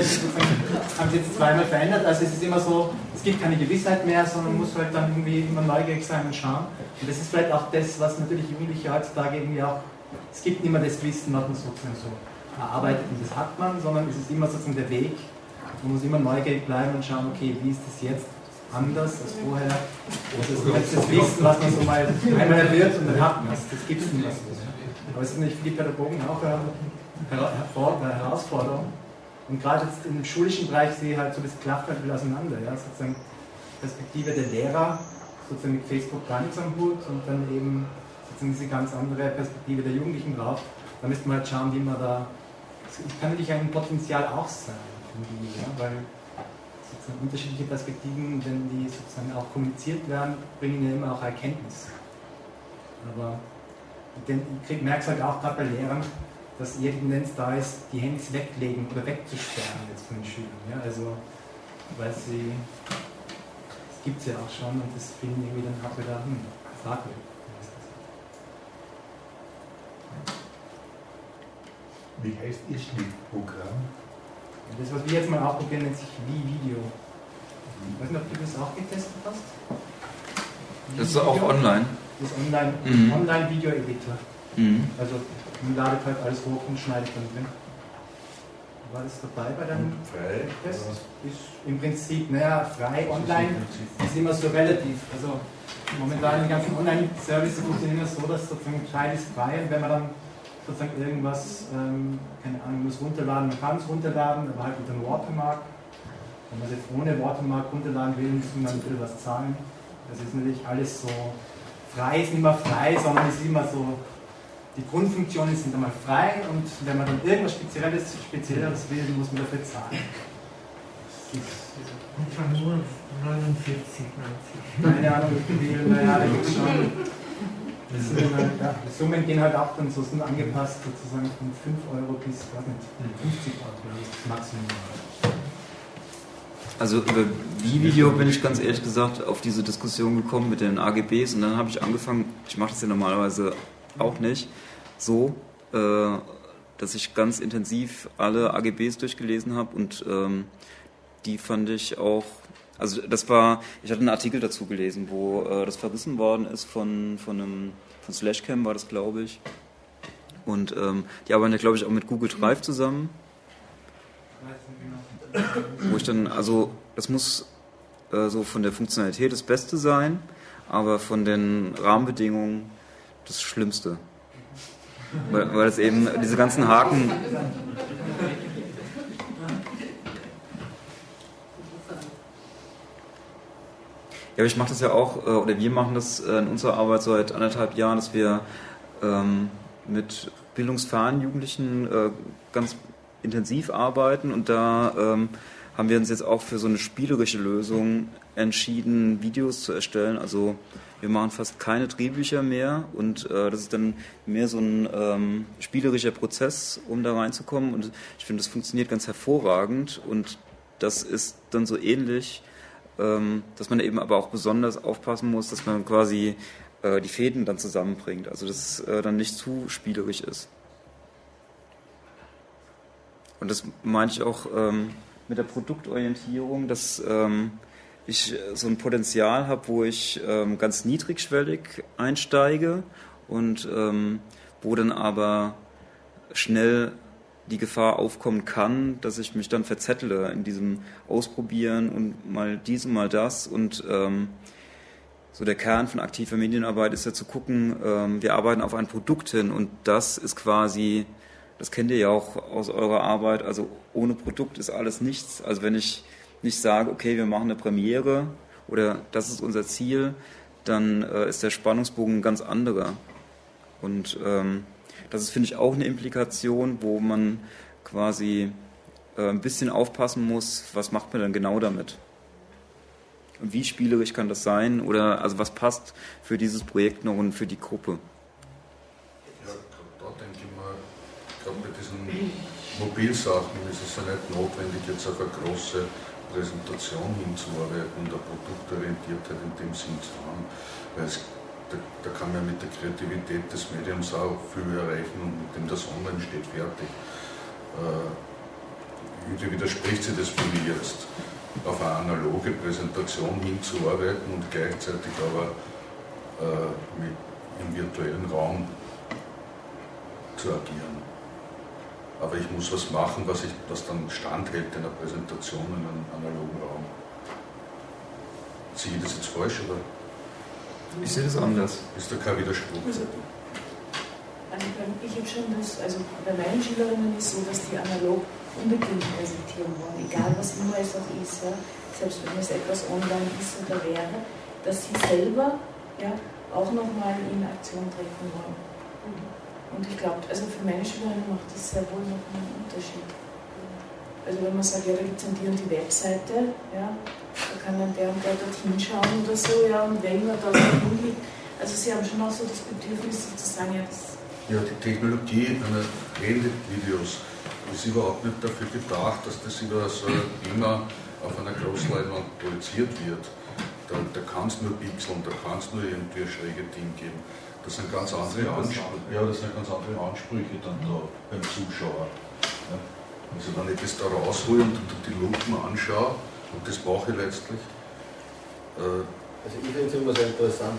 haben sie jetzt zweimal verändert. Also es ist immer so, es gibt keine Gewissheit mehr, sondern man muss halt dann irgendwie immer neugierig sein und schauen. Und das ist vielleicht auch das, was natürlich Jugendliche heutzutage irgendwie auch, es gibt nicht mehr das Wissen, was man sozusagen so erarbeitet und das hat man, sondern es ist immer sozusagen der Weg. Man muss immer neugierig bleiben und schauen, okay, wie ist das jetzt anders als vorher? Oder das ist das Wissen, was man so mal einmal erwirbt und dann hat man es. Das gibt es nicht mehr so. Aber es ist natürlich für die Pädagogen auch eine Herausforderung. Und gerade jetzt im schulischen Bereich sehe ich halt so, das klafft halt wieder auseinander. Ja? Sozusagen Perspektive der Lehrer, sozusagen mit Facebook gar nichts am Hut und dann eben sozusagen diese ganz andere Perspektive der Jugendlichen drauf. Da müsste man halt schauen, wie man da. Es kann natürlich ein Potenzial auch sein, finde ich, ja? Weil sozusagen unterschiedliche Perspektiven, wenn die sozusagen auch kommuniziert werden, bringen ja immer auch Erkenntnis. Aber ich merke es halt auch gerade bei Lehrern, dass eher die Tendenz da ist, die Handys weglegen oder wegzusperren jetzt von den Schülern. Ja? Also, weil sie, das gibt es ja auch schon und das finden irgendwie dann auch wieder hm, fragwürdig. Wie heißt Ihr Schnittprogramm? Das, was wir jetzt mal ausprobieren, nennt sich Wie-Video. Ich weiß nicht, ob du das auch getestet hast? Das ist auch online. Das ist online, mhm. Online-Video-Editor. Mhm. Also man ladet halt alles hoch und schneidet dann drin. War das dabei bei deinem frei? Test? Ist im Prinzip, naja, frei, online ist immer so relativ. Also momentan die ganzen Online-Services funktionieren immer so, dass sozusagen Teil ist frei und wenn man dann sozusagen irgendwas, ähm, keine Ahnung, muss runterladen, man kann es runterladen, aber halt mit einem Watermark. Wenn man es jetzt ohne Watermark runterladen will, muss man wieder was zahlen. Das ist natürlich alles so, frei ist nicht mehr frei, sondern es ist immer so, die Grundfunktionen sind einmal frei und wenn man dann irgendwas Spezielles, Spezielleres will, muss man dafür zahlen. Und zwar nur neunundvierzig neunzig. Keine Ahnung, wie viel, naja, da gibt es schon. Das sind halt, ja, die Summen gehen halt auch dann so, sind angepasst sozusagen von fünf Euro bis, weiß nicht, fünfzig Euro, das ist das Maximum. Also über Wie-Video bin ich ganz ehrlich gesagt auf diese Diskussion gekommen mit den A G Bs und dann habe ich angefangen, ich mache das ja normalerweise auch nicht, so, äh, dass ich ganz intensiv alle A G Bs durchgelesen habe und ähm, die fand ich auch, also das war, ich hatte einen Artikel dazu gelesen, wo äh, das verrissen worden ist von, von einem, von Slashcam war das, glaube ich. Und ähm, die arbeiten ja, glaube ich, auch mit Google Drive zusammen. Wo ich dann, also das muss äh, so von der Funktionalität das Beste sein, aber von den Rahmenbedingungen das Schlimmste. Weil, weil es eben diese ganzen Haken... Ja, aber ich mache das ja auch, oder wir machen das in unserer Arbeit seit anderthalb Jahren, dass wir ähm, mit bildungsfernen Jugendlichen äh, ganz intensiv arbeiten und da ähm, haben wir uns jetzt auch für so eine spielerische Lösung entschieden, Videos zu erstellen. Also wir machen fast keine Drehbücher mehr und äh, das ist dann mehr so ein ähm, spielerischer Prozess, um da reinzukommen und ich finde, das funktioniert ganz hervorragend und das ist dann so ähnlich, ähm, dass man eben aber auch besonders aufpassen muss, dass man quasi äh, die Fäden dann zusammenbringt, also dass es äh, dann nicht zu spielerisch ist. Und das meine ich auch ähm, mit der Produktorientierung, dass ähm, ich so ein Potenzial habe, wo ich ähm, ganz niedrigschwellig einsteige und ähm, wo dann aber schnell die Gefahr aufkommen kann, dass ich mich dann verzettle in diesem Ausprobieren und mal dies und mal das. Und ähm, so der Kern von aktiver Medienarbeit ist ja zu gucken, ähm, wir arbeiten auf ein Produkt hin und das ist quasi, das kennt ihr ja auch aus eurer Arbeit, also ohne Produkt ist alles nichts. Also wenn ich nicht sage, okay, wir machen eine Premiere oder das ist unser Ziel, dann äh, ist der Spannungsbogen ein ganz anderer. Und ähm, das ist, finde ich, auch eine Implikation, wo man quasi äh, ein bisschen aufpassen muss, was macht man dann genau damit? Und wie spielerisch kann das sein? Oder also was passt für dieses Projekt noch und für die Gruppe? Ja, da denke ich mal, gerade bei diesen Mobilsachen ist es ja nicht notwendig, jetzt auf eine große Präsentation hinzuarbeiten und eine Produktorientiertheit in dem Sinn zu haben, weil es, da, da kann man mit der Kreativität des Mediums auch viel erreichen und mit dem das Online steht fertig. Äh, irgendwie widerspricht sich das für mich jetzt, auf eine analoge Präsentation hinzuarbeiten und gleichzeitig aber äh, mit, im virtuellen Raum zu agieren. Aber ich muss was machen, was, ich, was dann standhält in der Präsentation in einem analogen Raum. Sehe ich das jetzt falsch, oder? Ich sehe das anders. Ist da kein Widerspruch? Also, ich habe schon das, also bei meinen Schülerinnen ist es so, dass die analog unbedingt präsentieren wollen, egal was immer es auch ist, ja, selbst wenn es etwas online ist oder wäre, dass sie selber ja, auch nochmal in Aktion treten wollen. Und ich glaube, also für meine Schülerinnen macht das sehr wohl noch einen Unterschied. Also wenn man sagt, ja, da gibt es dann die und die Webseite, ja, da kann dann der und der dorthin schauen oder so, ja, und wenn man da hingeht, also sie haben schon auch so das Bedürfnis sozusagen, ja, das... Ja, die Technologie einer Handy-Videos ist überhaupt nicht dafür gedacht, dass das über so ein Beamer auf einer Großleinwand projiziert wird. Da, da kann es nur pixeln, da kann es nur irgendwie ein schräge Ding geben. Das sind ganz andere Ansprüche. Ja, das sind ganz andere Ansprüche dann da beim Zuschauer. Ja. Also wenn ich das da raushole und die Lumpen anschaue, und das mache ich letztlich. Äh also ich finde es immer sehr interessant,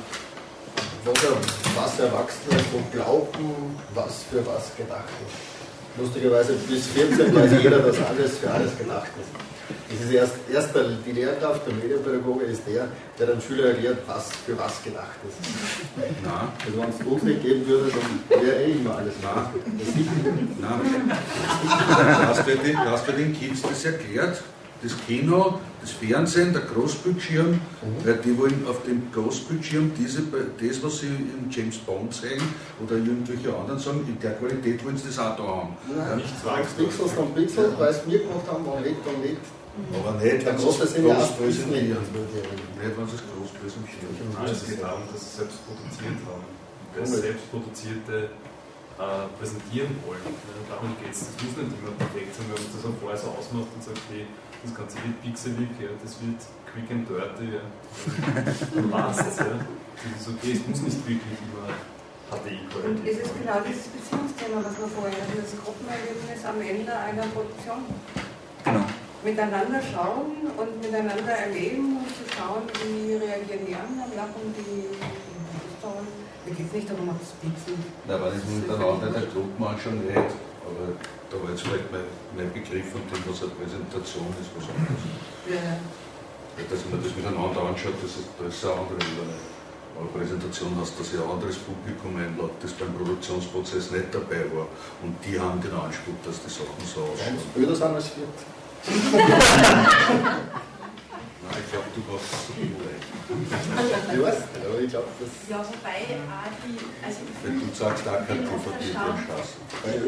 was Erwachsene so glauben, was für was gedacht ist. Lustigerweise bis vierzehn weiß jeder, dass alles für alles gedacht ist. Das ist erst, erst der, die Lehrkraft, der Medienpädagoge ist der, der den Schüler erklärt, was für was gedacht ist. Nein. Also wenn es uns nicht geben würde, dann wäre eh immer alles Nein. Nein. Du hast bei den Kids das erklärt, das Kino, das Fernsehen, der Großbildschirm, mhm. weil die wollen auf dem Großbildschirm diese, das, was sie in James Bond sehen oder irgendwelche anderen sagen, in der Qualität wollen sie das auch da haben. Nein, ja, nicht Pixels von Pixels, weil es wir gemacht haben, war nicht und nicht. Aber nicht, wenn sie es groß präsentieren. Nicht, wenn sie es groß präsentieren. Nein, es geht darum, dass sie es selbst produziert haben. Wer es selbst produzierte äh, präsentieren wollen. Ja, darum geht es. Das muss nicht immer perfekt sein, wenn man das auch vorher so ausmacht und sagt, okay, das Ganze wird pixelig, ja, das wird quick and dirty, ja. Dann passt es, ja. Das ist okay, es muss nicht wirklich immer H D I-Qualität. Und ist es genau dieses Beziehungsthema, was wir vorher hatten, das Gruppenerlebnis am Ende einer Produktion? Genau. Miteinander schauen und miteinander erleben und zu schauen, wie reagieren die anderen, lachen die, das ist toll. Da geht es nicht darum, ob es pixelt. Nein, wenn ich es miteinander in der Gruppe anschaue, nicht. Aber da war jetzt vielleicht mein, mein Begriff von dem, was eine Präsentation ist, was anderes. Ja. Dass man das miteinander anschaut, das ist, das ist eine andere Ebene. Aber Präsentation heißt, dass ich ein anderes Publikum einlade, das beim Produktionsprozess nicht dabei war. Und die haben den Anspruch, dass die Sachen so ausschauen. Bilder sind als viert. Nein, ich glaube, du brauchst es so viel recht. Ich weiß, aber ich glaube, das... Ja, wobei auch die... Also ich Wenn du sagst, da kann die von dir erstaunt,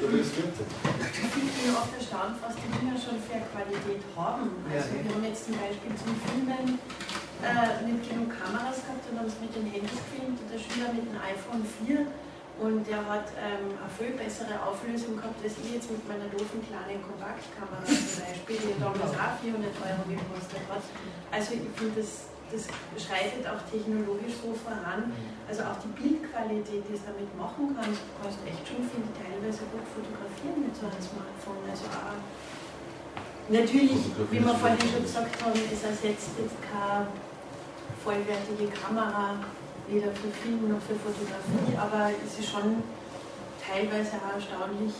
ich bin oft erstaunt, was die Dinger schon für eine Qualität haben. Also wir haben jetzt zum Beispiel zum Filmen äh, nicht genug Kameras gehabt und haben es mit den Handys gefilmt und der Schüler mit dem iPhone vier und der hat ähm, eine viel bessere Auflösung gehabt, als ich jetzt mit meiner doofen kleinen Kompaktkamera zum Beispiel, die damals auch vierhundert Euro gekostet hat. Also ich finde, das, das schreitet auch technologisch so voran. Also auch die Bildqualität, die es damit machen kann, du kannst echt schon viel teilweise gut fotografieren mit so einem Smartphone. Also auch natürlich, wie wir vorhin schon gesagt haben, es ersetzt jetzt keine vollwertige Kamera, weder für Film noch für Fotografie, aber es ist schon teilweise auch erstaunlich,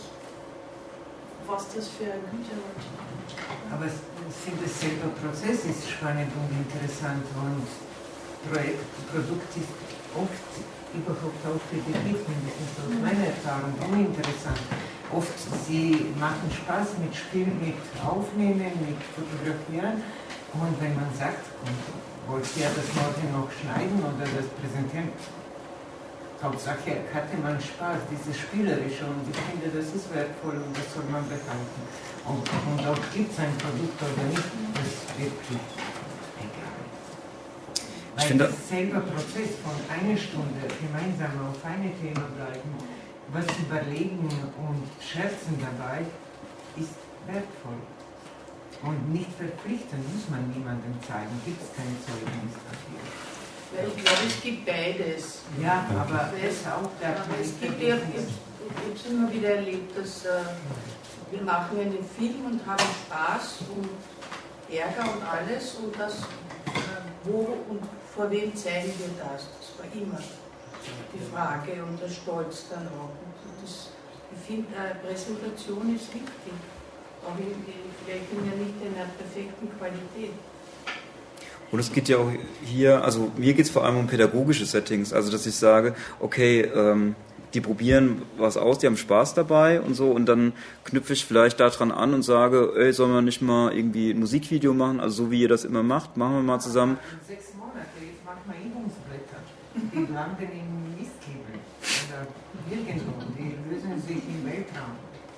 was das für eine Güte hat. Aber ich finde, das selber Prozess ist spannend und interessant und Projekt, Produkt ist oft überhaupt auch für die Betrieb, mindestens aus meiner Erfahrung, uninteressant. Oft sie machen Spaß mit Spielen, mit Aufnehmen, mit Fotografieren und wenn man sagt, wollt ihr das morgen noch schneiden oder das präsentieren, Hauptsache hatte man Spaß, dieses Spielerische und ich finde, das ist wertvoll und das soll man behalten. Und, und auch gibt es ein Produkt oder nicht, das ist wirklich egal. Weil der selber Prozess von einer Stunde gemeinsam auf ein Thema bleiben, was überlegen und scherzen dabei, ist wertvoll. Und nicht verpflichten muss man niemandem zeigen, gibt es kein Zeugnis dafür. Ja, ich glaube, es gibt beides. Ja, aber das ist auch der aber es gibt ja, ich, ich habe es immer wieder erlebt, dass äh, wir machen einen Film und haben Spaß und Ärger und alles und das, äh, wo und vor wem zeigen wir das? Das war immer die Frage und der Stolz dann auch. Und das, ich finde, äh, Präsentation ist wichtig. Auch vielleicht in ja nicht in einer perfekten Qualität. Und es geht ja auch hier, also mir geht es vor allem um pädagogische Settings, also dass ich sage, okay, ähm, die probieren was aus, die haben Spaß dabei und so und dann knüpfe ich vielleicht daran an und sage, ey, sollen wir nicht mal irgendwie ein Musikvideo machen, also so wie ihr das immer macht, machen wir mal zusammen. In sechs Monate, jetzt machen wir Übungsblätter, die landen im Mistkübel oder irgendwo, die lösen sich im Weltraum.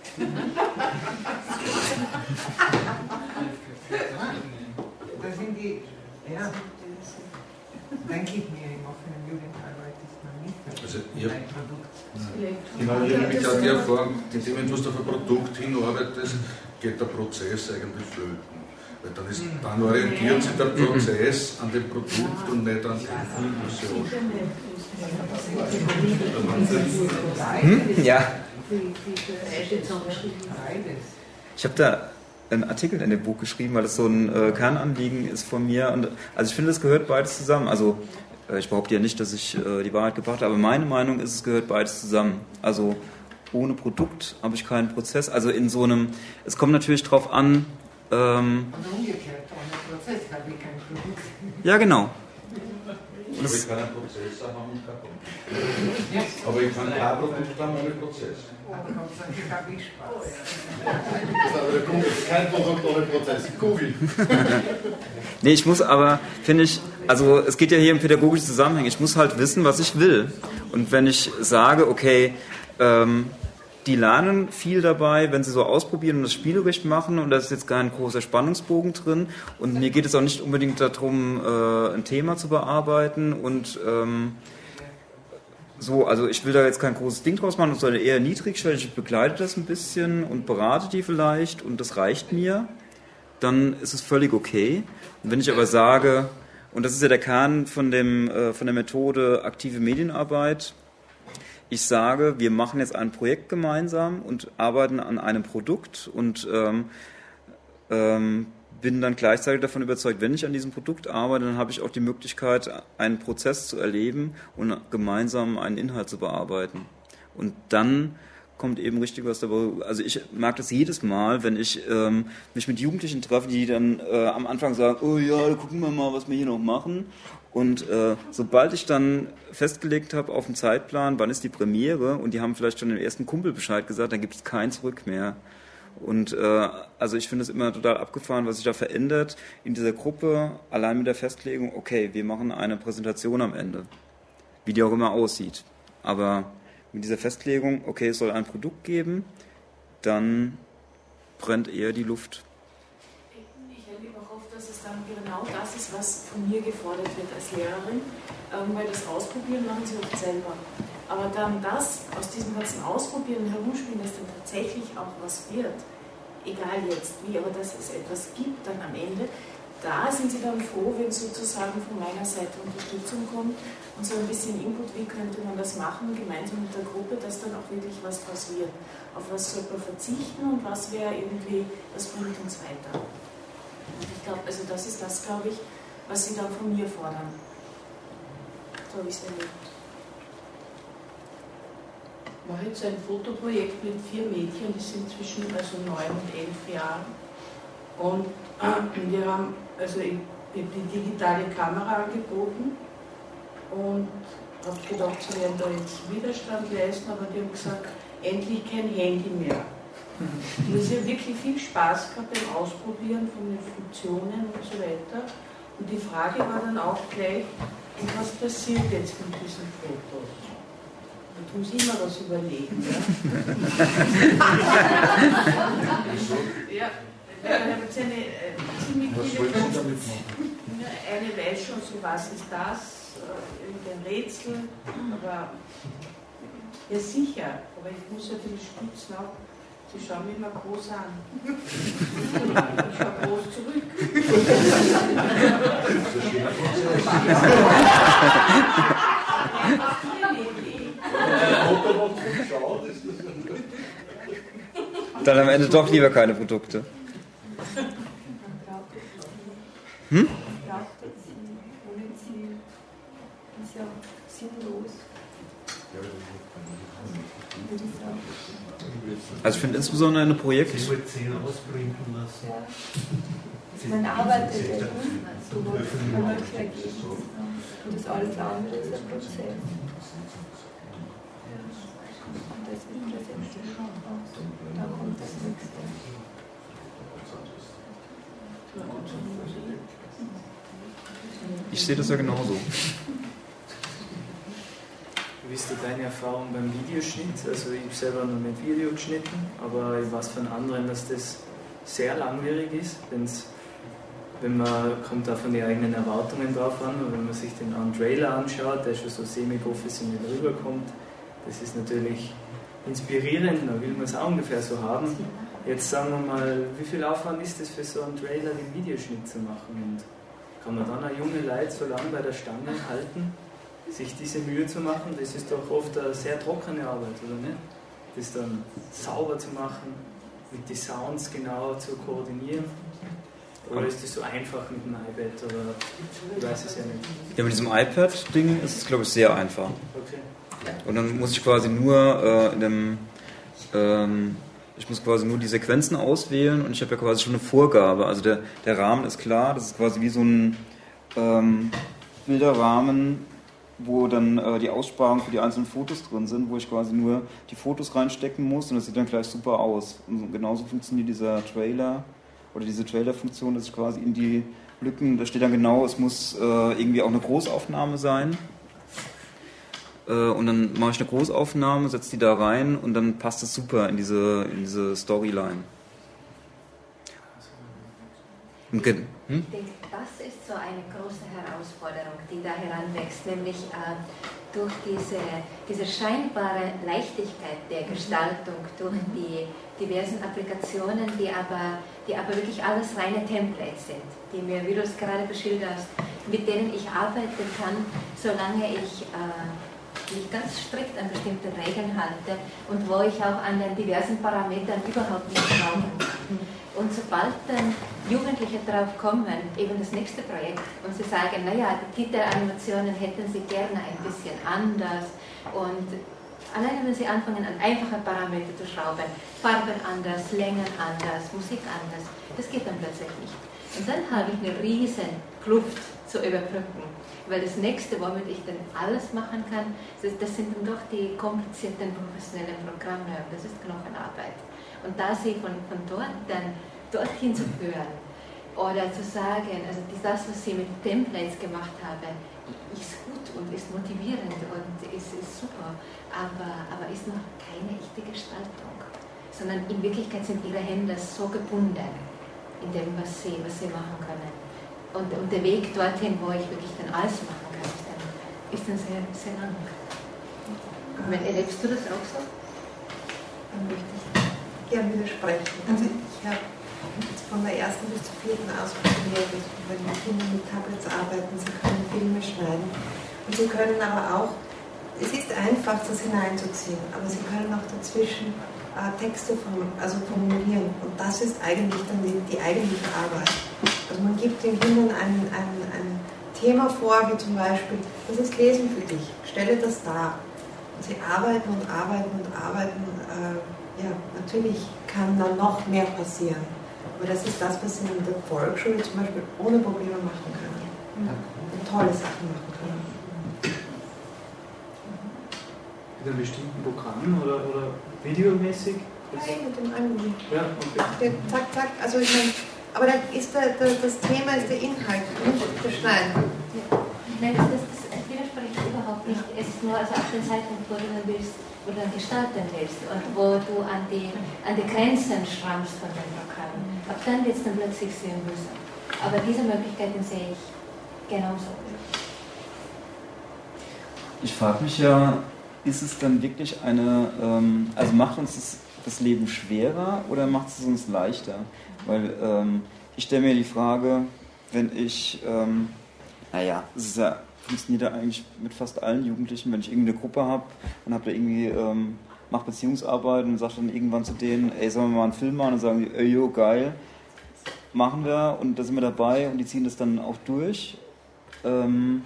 Das sind die, ja, denke ich mir, im offenen Jugendarbeit ist man nicht also ihr, ein Produkt. Genau, ich habe nämlich auch die Erfahrung, indem wenn du auf ein Produkt hinarbeitest, geht der Prozess eigentlich flöten. Weil dann, ist, dann orientiert sich der Prozess an dem Produkt und nicht an der Illusion. Hm? Ja. Ich habe da einen Artikel in dem Buch geschrieben, weil das so ein äh, Kernanliegen ist von mir. Und, also ich finde, es gehört beides zusammen. Also äh, ich behaupte ja nicht, dass ich äh, die Wahrheit gebracht habe, aber meine Meinung ist, es gehört beides zusammen. Also ohne Produkt habe ich keinen Prozess. Also in so einem, es kommt natürlich drauf an. Ähm, Und umgekehrt, ohne Prozess habe ich kein Produkt. Ja, genau. Aber ich kann einen Prozess haben und kein Produkt. Aber ich kann kein Produkt haben ohne Prozess. Ich habe ich Spaß. Das ist aber der Google, kein Produkt ohne Prozess. Google. Nee, ich muss aber, finde ich, also es geht ja hier um pädagogische Zusammenhänge. Ich muss halt wissen, was ich will. Und wenn ich sage, okay, ähm, die lernen viel dabei, wenn sie so ausprobieren und das spielerisch machen und da ist jetzt kein großer Spannungsbogen drin und mir geht es auch nicht unbedingt darum, äh, ein Thema zu bearbeiten und ähm, so, also ich will da jetzt kein großes Ding draus machen, sondern eher niedrigschwellig, ich begleite das ein bisschen und berate die vielleicht und das reicht mir, dann ist es völlig okay. Und wenn ich aber sage, und das ist ja der Kern von, dem, äh, von der Methode aktive Medienarbeit, ich sage, wir machen jetzt ein Projekt gemeinsam und arbeiten an einem Produkt und ähm, ähm, bin dann gleichzeitig davon überzeugt, wenn ich an diesem Produkt arbeite, dann habe ich auch die Möglichkeit, einen Prozess zu erleben und gemeinsam einen Inhalt zu bearbeiten. Und dann kommt eben richtig was dabei. Also ich mag das jedes Mal, wenn ich ähm, mich mit Jugendlichen treffe, die dann äh, am Anfang sagen, oh ja, da gucken wir mal, was wir hier noch machen. Und äh, sobald ich dann festgelegt habe auf dem Zeitplan, wann ist die Premiere, und die haben vielleicht schon dem ersten Kumpel Bescheid gesagt, dann gibt es kein Zurück mehr. Und äh, also ich finde es immer total abgefahren, was sich da verändert in dieser Gruppe, allein mit der Festlegung, okay, wir machen eine Präsentation am Ende, wie die auch immer aussieht. Aber mit dieser Festlegung, okay, es soll ein Produkt geben, dann brennt eher die Luft. Ich erlebe auch oft, dass es dann genau das ist, was von mir gefordert wird als Lehrerin, ähm, weil das Ausprobieren machen sie oft selber. Aber dann das, aus diesem ganzen Ausprobieren herumspielen, dass dann tatsächlich auch was wird, egal jetzt wie, aber dass es etwas gibt dann am Ende, da sind sie dann froh, wenn sozusagen von meiner Seite Unterstützung kommt und so ein bisschen Input, wie könnte man das machen, gemeinsam mit der Gruppe, dass dann auch wirklich was draus wird. Auf was sollte man verzichten und was wäre irgendwie, was bringt uns weiter. Und ich glaube, also das ist das, glaube ich, was sie dann von mir fordern. So habe ich es erlebt. Ich mache jetzt ein Fotoprojekt mit vier Mädchen, die sind zwischen also neun und elf Jahren. Und äh, wir haben also ich, ich die digitale Kamera angeboten und habe gedacht, sie werden da jetzt Widerstand leisten, aber die haben gesagt, endlich kein Handy mehr. Und es hat wirklich viel Spaß gehabt beim Ausprobieren von den Funktionen und so weiter. Und die Frage war dann auch gleich, was passiert jetzt mit diesen Fotos? Da muss ich immer was überlegen. Ja, ja ich habe jetzt eine äh, ziemlich viele eine weiß schon so, was ist das, äh, irgendein Rätsel, aber ja sicher, aber ich muss ja viel stützen auch. Sie schauen mich immer groß an. Ich schaue groß zurück. Dann am Ende doch lieber keine Produkte. Hm? Ohne Ziel ist ja sinnlos. Also ich finde insbesondere eine Projekt... zehn ausbringen lassen. Ja. Man arbeitet ja so, man möchte Ergebnis. Und das alles andere ist ein Prozess. Und das wird das jetzt schon aus. Da kommt das Nächste. Ich sehe das ja genauso. Wie ist da deine Erfahrung beim Videoschnitt? Also ich habe selber noch nicht Video geschnitten, aber ich weiß von anderen, dass das sehr langwierig ist, wenn's, wenn man, kommt da von den eigenen Erwartungen drauf an, und wenn man sich den einen Trailer anschaut, der schon so semi-professionell rüberkommt, das ist natürlich inspirierend, dann will man es auch ungefähr so haben. Jetzt sagen wir mal, wie viel Aufwand ist es für so einen Trailer, den Videoschnitt zu machen? Und kann man dann auch junge Leute so lange bei der Stange halten, sich diese Mühe zu machen? Das ist doch oft eine sehr trockene Arbeit, oder nicht? Das dann sauber zu machen, mit den Sounds genau zu koordinieren. Oder ist das so einfach mit dem iPad? Oder ich weiß es ja nicht. Ja, mit diesem iPad-Ding ist es, glaube ich, sehr einfach. Okay. Und dann muss ich quasi nur äh, in dem... Ähm, ich muss quasi nur die Sequenzen auswählen und ich habe ja quasi schon eine Vorgabe. Also der, der Rahmen ist klar, das ist quasi wie so ein ähm, Bilderrahmen, wo dann äh, die Aussparungen für die einzelnen Fotos drin sind, wo ich quasi nur die Fotos reinstecken muss und das sieht dann gleich super aus. Und genauso funktioniert dieser Trailer oder diese Trailer-Funktion, dass ich quasi in die Lücken, da steht dann genau, es muss äh, irgendwie auch eine Großaufnahme sein. Und dann mache ich eine Großaufnahme, setze die da rein und dann passt es super in diese, in diese Storyline. Hm? Ich denke, das ist so eine große Herausforderung, die da heranwächst, nämlich äh, durch diese, diese scheinbare Leichtigkeit der Gestaltung, durch die diversen Applikationen, die aber, die aber wirklich alles reine Templates sind, die mir, wie du es gerade beschilderst, mit denen ich arbeiten kann, solange ich äh, mich ganz strikt an bestimmte Regeln halte und wo ich auch an den diversen Parametern überhaupt nicht schrauben kann. Und sobald dann Jugendliche darauf kommen, eben das nächste Projekt, und sie sagen, naja, die Titelanimationen hätten sie gerne ein bisschen anders, und alleine wenn sie anfangen, an einfache Parameter zu schrauben, Farben anders, Längen anders, Musik anders, das geht dann plötzlich nicht. Und dann habe ich eine riesen Kluft zu überbrücken. Weil das nächste, womit ich dann alles machen kann, das, das sind dann doch die komplizierten professionellen Programme, und das ist Knochenarbeit. Und da sie von, von dort dann dorthin zu führen oder zu sagen, also das, was sie mit Templates gemacht haben, ist gut und ist motivierend und ist, ist super, aber, aber ist noch keine echte Gestaltung, sondern in Wirklichkeit sind ihre Hände so gebunden in dem, was sie, was sie machen können. Und, und der Weg dorthin, wo ich wirklich dann alles machen kann, ist dann, ist dann sehr, sehr lang. Erlebst du das auch so? Dann möchte ich gerne widersprechen. Also ich habe von der ersten bis zur vierten ausprobiert, wenn die Kinder mit Tablets arbeiten, sie können Filme schneiden. Und sie können aber auch, es ist einfach, das hineinzuziehen, aber sie können auch dazwischen äh, Texte form, also formulieren. Und das ist eigentlich dann die, die eigentliche Arbeit. Also man gibt den Kindern ein, ein, ein Thema vor, wie zum Beispiel, das ist Lesen für dich, stelle das dar. Und sie arbeiten und arbeiten und arbeiten. Äh, ja, natürlich kann dann noch mehr passieren. Aber das ist das, was sie in der Volksschule zum Beispiel ohne Probleme machen können. Ja. Und tolle Sachen machen können. Mit einem bestimmten Programm oder, oder videomäßig? Nein, mit dem anderen. Ja, okay. Zack, zack. Also ich meine, aber dann ist der, der, das Thema ist der Inhalt, nicht das Schneiden. Ja. Nein, das, das, das widerspricht überhaupt nicht. Es ist nur also auf den Seiten, wo du dann willst, wo du dann gestalten willst und wo du an die, an die Grenzen schrammst von dem Programm. Ab dann wird es dann plötzlich sehr mühsam. Aber diese Möglichkeiten sehe ich genauso. Ich frage mich ja, ist es dann wirklich eine, ähm, also macht uns das, das Leben schwerer oder macht es uns leichter? Weil ähm, ich stelle mir die Frage, wenn ich, ähm, naja, es ist ja, funktioniert ja eigentlich mit fast allen Jugendlichen, wenn ich irgendeine Gruppe habe und habe da irgendwie, ähm, mache Beziehungsarbeit und sage dann irgendwann zu denen, ey, sollen wir mal einen Film machen? Und sagen die, ey, jo, geil, machen wir und da sind wir dabei und die ziehen das dann auch durch. Ähm,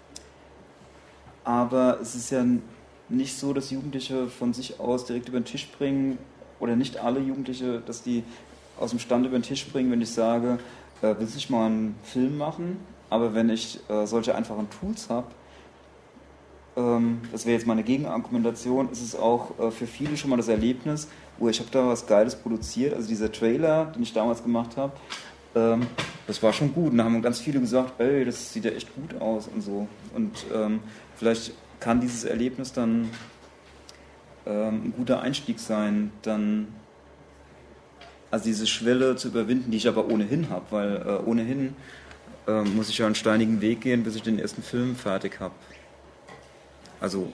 aber es ist ja nicht so, dass Jugendliche von sich aus direkt über den Tisch bringen, oder nicht alle Jugendliche, dass die aus dem Stand über den Tisch bringen, wenn ich sage, äh, willst du nicht mal einen Film machen? Aber wenn ich äh, solche einfachen Tools habe, ähm, das wäre jetzt meine Gegenargumentation, ist es auch äh, für viele schon mal das Erlebnis, wo ich habe da was Geiles produziert, also dieser Trailer, den ich damals gemacht habe, ähm, das war schon gut und da haben ganz viele gesagt, ey, das sieht ja echt gut aus und so. Und ähm, vielleicht kann dieses Erlebnis dann ähm, ein guter Einstieg sein, dann also diese Schwelle zu überwinden, die ich aber ohnehin habe, weil äh, ohnehin äh, muss ich ja einen steinigen Weg gehen, bis ich den ersten Film fertig habe. Also...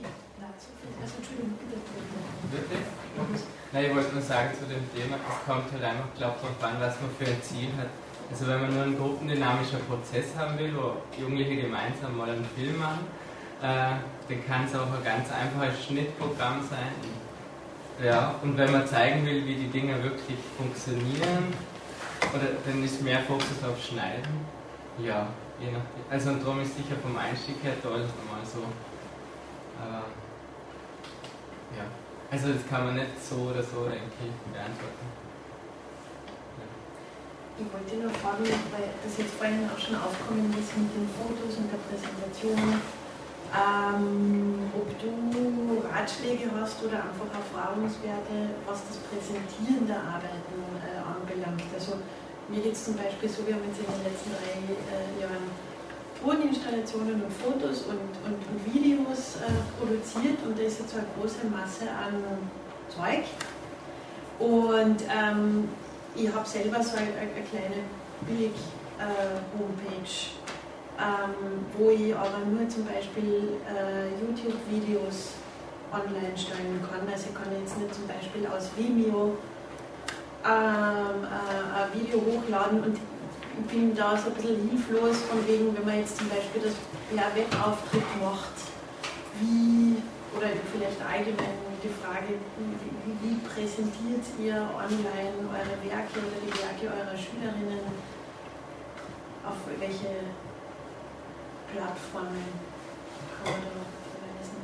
Nein, ich wollte nur sagen zu dem Thema, es kommt halt einfach, glaube ich, darauf an, was man für ein Ziel hat. Also wenn man nur einen gruppendynamischen Prozess haben will, wo Jugendliche gemeinsam mal einen Film machen, äh, dann kann es auch ein ganz einfaches Schnittprogramm sein. Ja, und wenn man zeigen will, wie die Dinge wirklich funktionieren, oder dann ist mehr Fokus auf Schneiden. Ja, je nachdem. Also und darum ist sicher vom Einstieg her toll, mal so. Aber, ja. Also das kann man nicht so oder so, denke ich, beantworten. Ja. Ich wollte nur fragen, weil das jetzt vorhin auch schon aufgekommen ist mit den Fotos und der Präsentation, ähm, ob du Ratschläge hast oder einfach Erfahrungswerte, was das Präsentieren der Arbeiten äh, anbelangt. Also mir geht es zum Beispiel so, wir haben jetzt in den letzten drei äh, Jahren Toninstallationen und Fotos und, und, und Videos äh, produziert und da ist jetzt so eine große Masse an Zeug. Und ähm, ich habe selber so eine, eine kleine Billig-Homepage, äh, ähm, wo ich aber nur zum Beispiel äh, YouTube-Videos online stellen kann. Also ich kann jetzt nicht zum Beispiel aus Vimeo ähm, äh, ein Video hochladen und ich bin da so ein bisschen hilflos, von wegen, wenn man jetzt zum Beispiel das per Webauftritt macht, wie, oder vielleicht allgemein die Frage, wie, wie präsentiert ihr online eure Werke oder die Werke eurer Schülerinnen, auf welche Plattformen kann man da verweisen?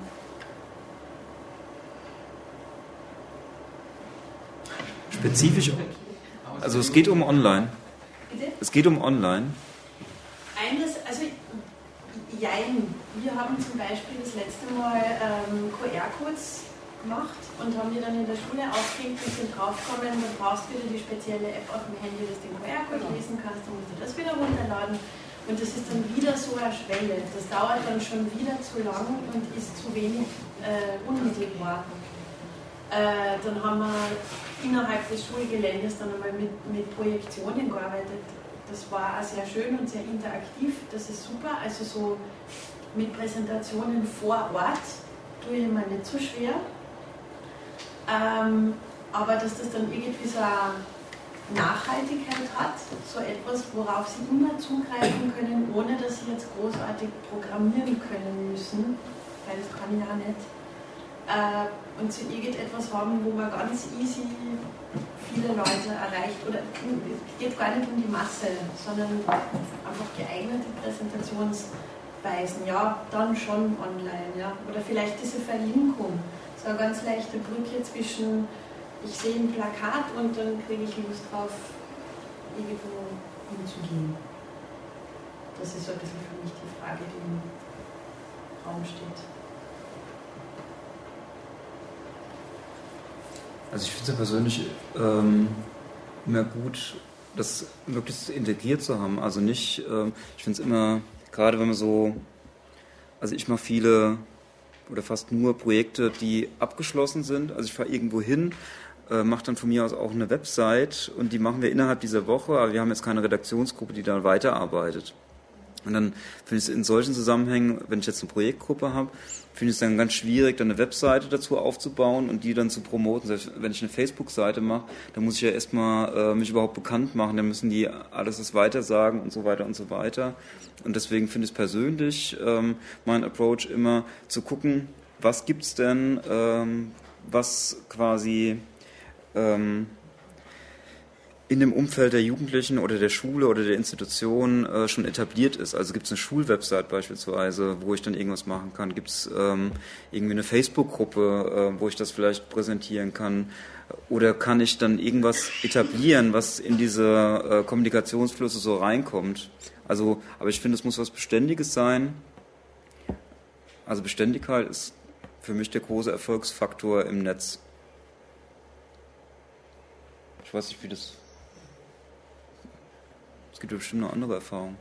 Spezifisch, also es geht um online. Bitte? Es geht um online. Eines, also jein. Wir haben zum Beispiel das letzte Mal ähm, Q R-Codes gemacht und haben die dann in der Schule aufgehängt und sind draufgekommen, du brauchst wieder die spezielle App auf dem Handy, dass du den Q R-Code lesen kannst, dann musst du das wieder runterladen. Und das ist dann wieder so eine Schwelle. Das dauert dann schon wieder zu lang und ist zu wenig äh, unmittelbar. Äh, dann haben wir innerhalb des Schulgeländes dann einmal mit, mit Projektionen gearbeitet. Das war auch sehr schön und sehr interaktiv. Das ist super. Also so mit Präsentationen vor Ort tue ich mir nicht so schwer. Ähm, aber dass das dann irgendwie so eine Nachhaltigkeit hat, so etwas, worauf sie immer zugreifen können, ohne dass sie jetzt großartig programmieren können müssen, weil das kann ich auch nicht. Äh, und sie irgendetwas haben, wo man ganz easy viele Leute erreicht. Oder es geht gar nicht um die Masse, sondern einfach geeignete Präsentationsweisen. Ja, dann schon online. Ja. Oder vielleicht diese Verlinkung. So eine ganz leichte Brücke zwischen ich sehe ein Plakat und dann kriege ich Lust drauf, irgendwo hinzugehen. Das ist so ein bisschen für mich die Frage, die im Raum steht. Also ich finde es ja persönlich ähm, immer gut, das möglichst integriert zu haben. Also nicht, ähm, ich finde es immer, gerade wenn man so, also ich mache viele oder fast nur Projekte, die abgeschlossen sind. Also ich fahre irgendwo hin, äh, mache dann von mir aus auch eine Website und die machen wir innerhalb dieser Woche, aber wir haben jetzt keine Redaktionsgruppe, die da weiterarbeitet. Und dann finde ich es in solchen Zusammenhängen, wenn ich jetzt eine Projektgruppe habe, finde ich es dann ganz schwierig, dann eine Webseite dazu aufzubauen und die dann zu promoten. Selbst wenn ich eine Facebook-Seite mache, dann muss ich ja erstmal äh, mich überhaupt bekannt machen, dann müssen die alles das weitersagen und so weiter und so weiter. Und deswegen finde ich es persönlich ähm, mein Approach immer zu gucken, was gibt es denn, ähm, was quasi ähm, in dem Umfeld der Jugendlichen oder der Schule oder der Institution äh, schon etabliert ist. Also gibt es eine Schulwebsite beispielsweise, wo ich dann irgendwas machen kann. Gibt es ähm, irgendwie eine Facebook-Gruppe, äh, wo ich das vielleicht präsentieren kann. Oder kann ich dann irgendwas etablieren, was in diese äh, Kommunikationsflüsse so reinkommt. Also, aber ich finde, es muss was Beständiges sein. Also Beständigkeit ist für mich der große Erfolgsfaktor im Netz. Ich weiß nicht, wie das... Es gibt bestimmt noch andere Erfahrungen.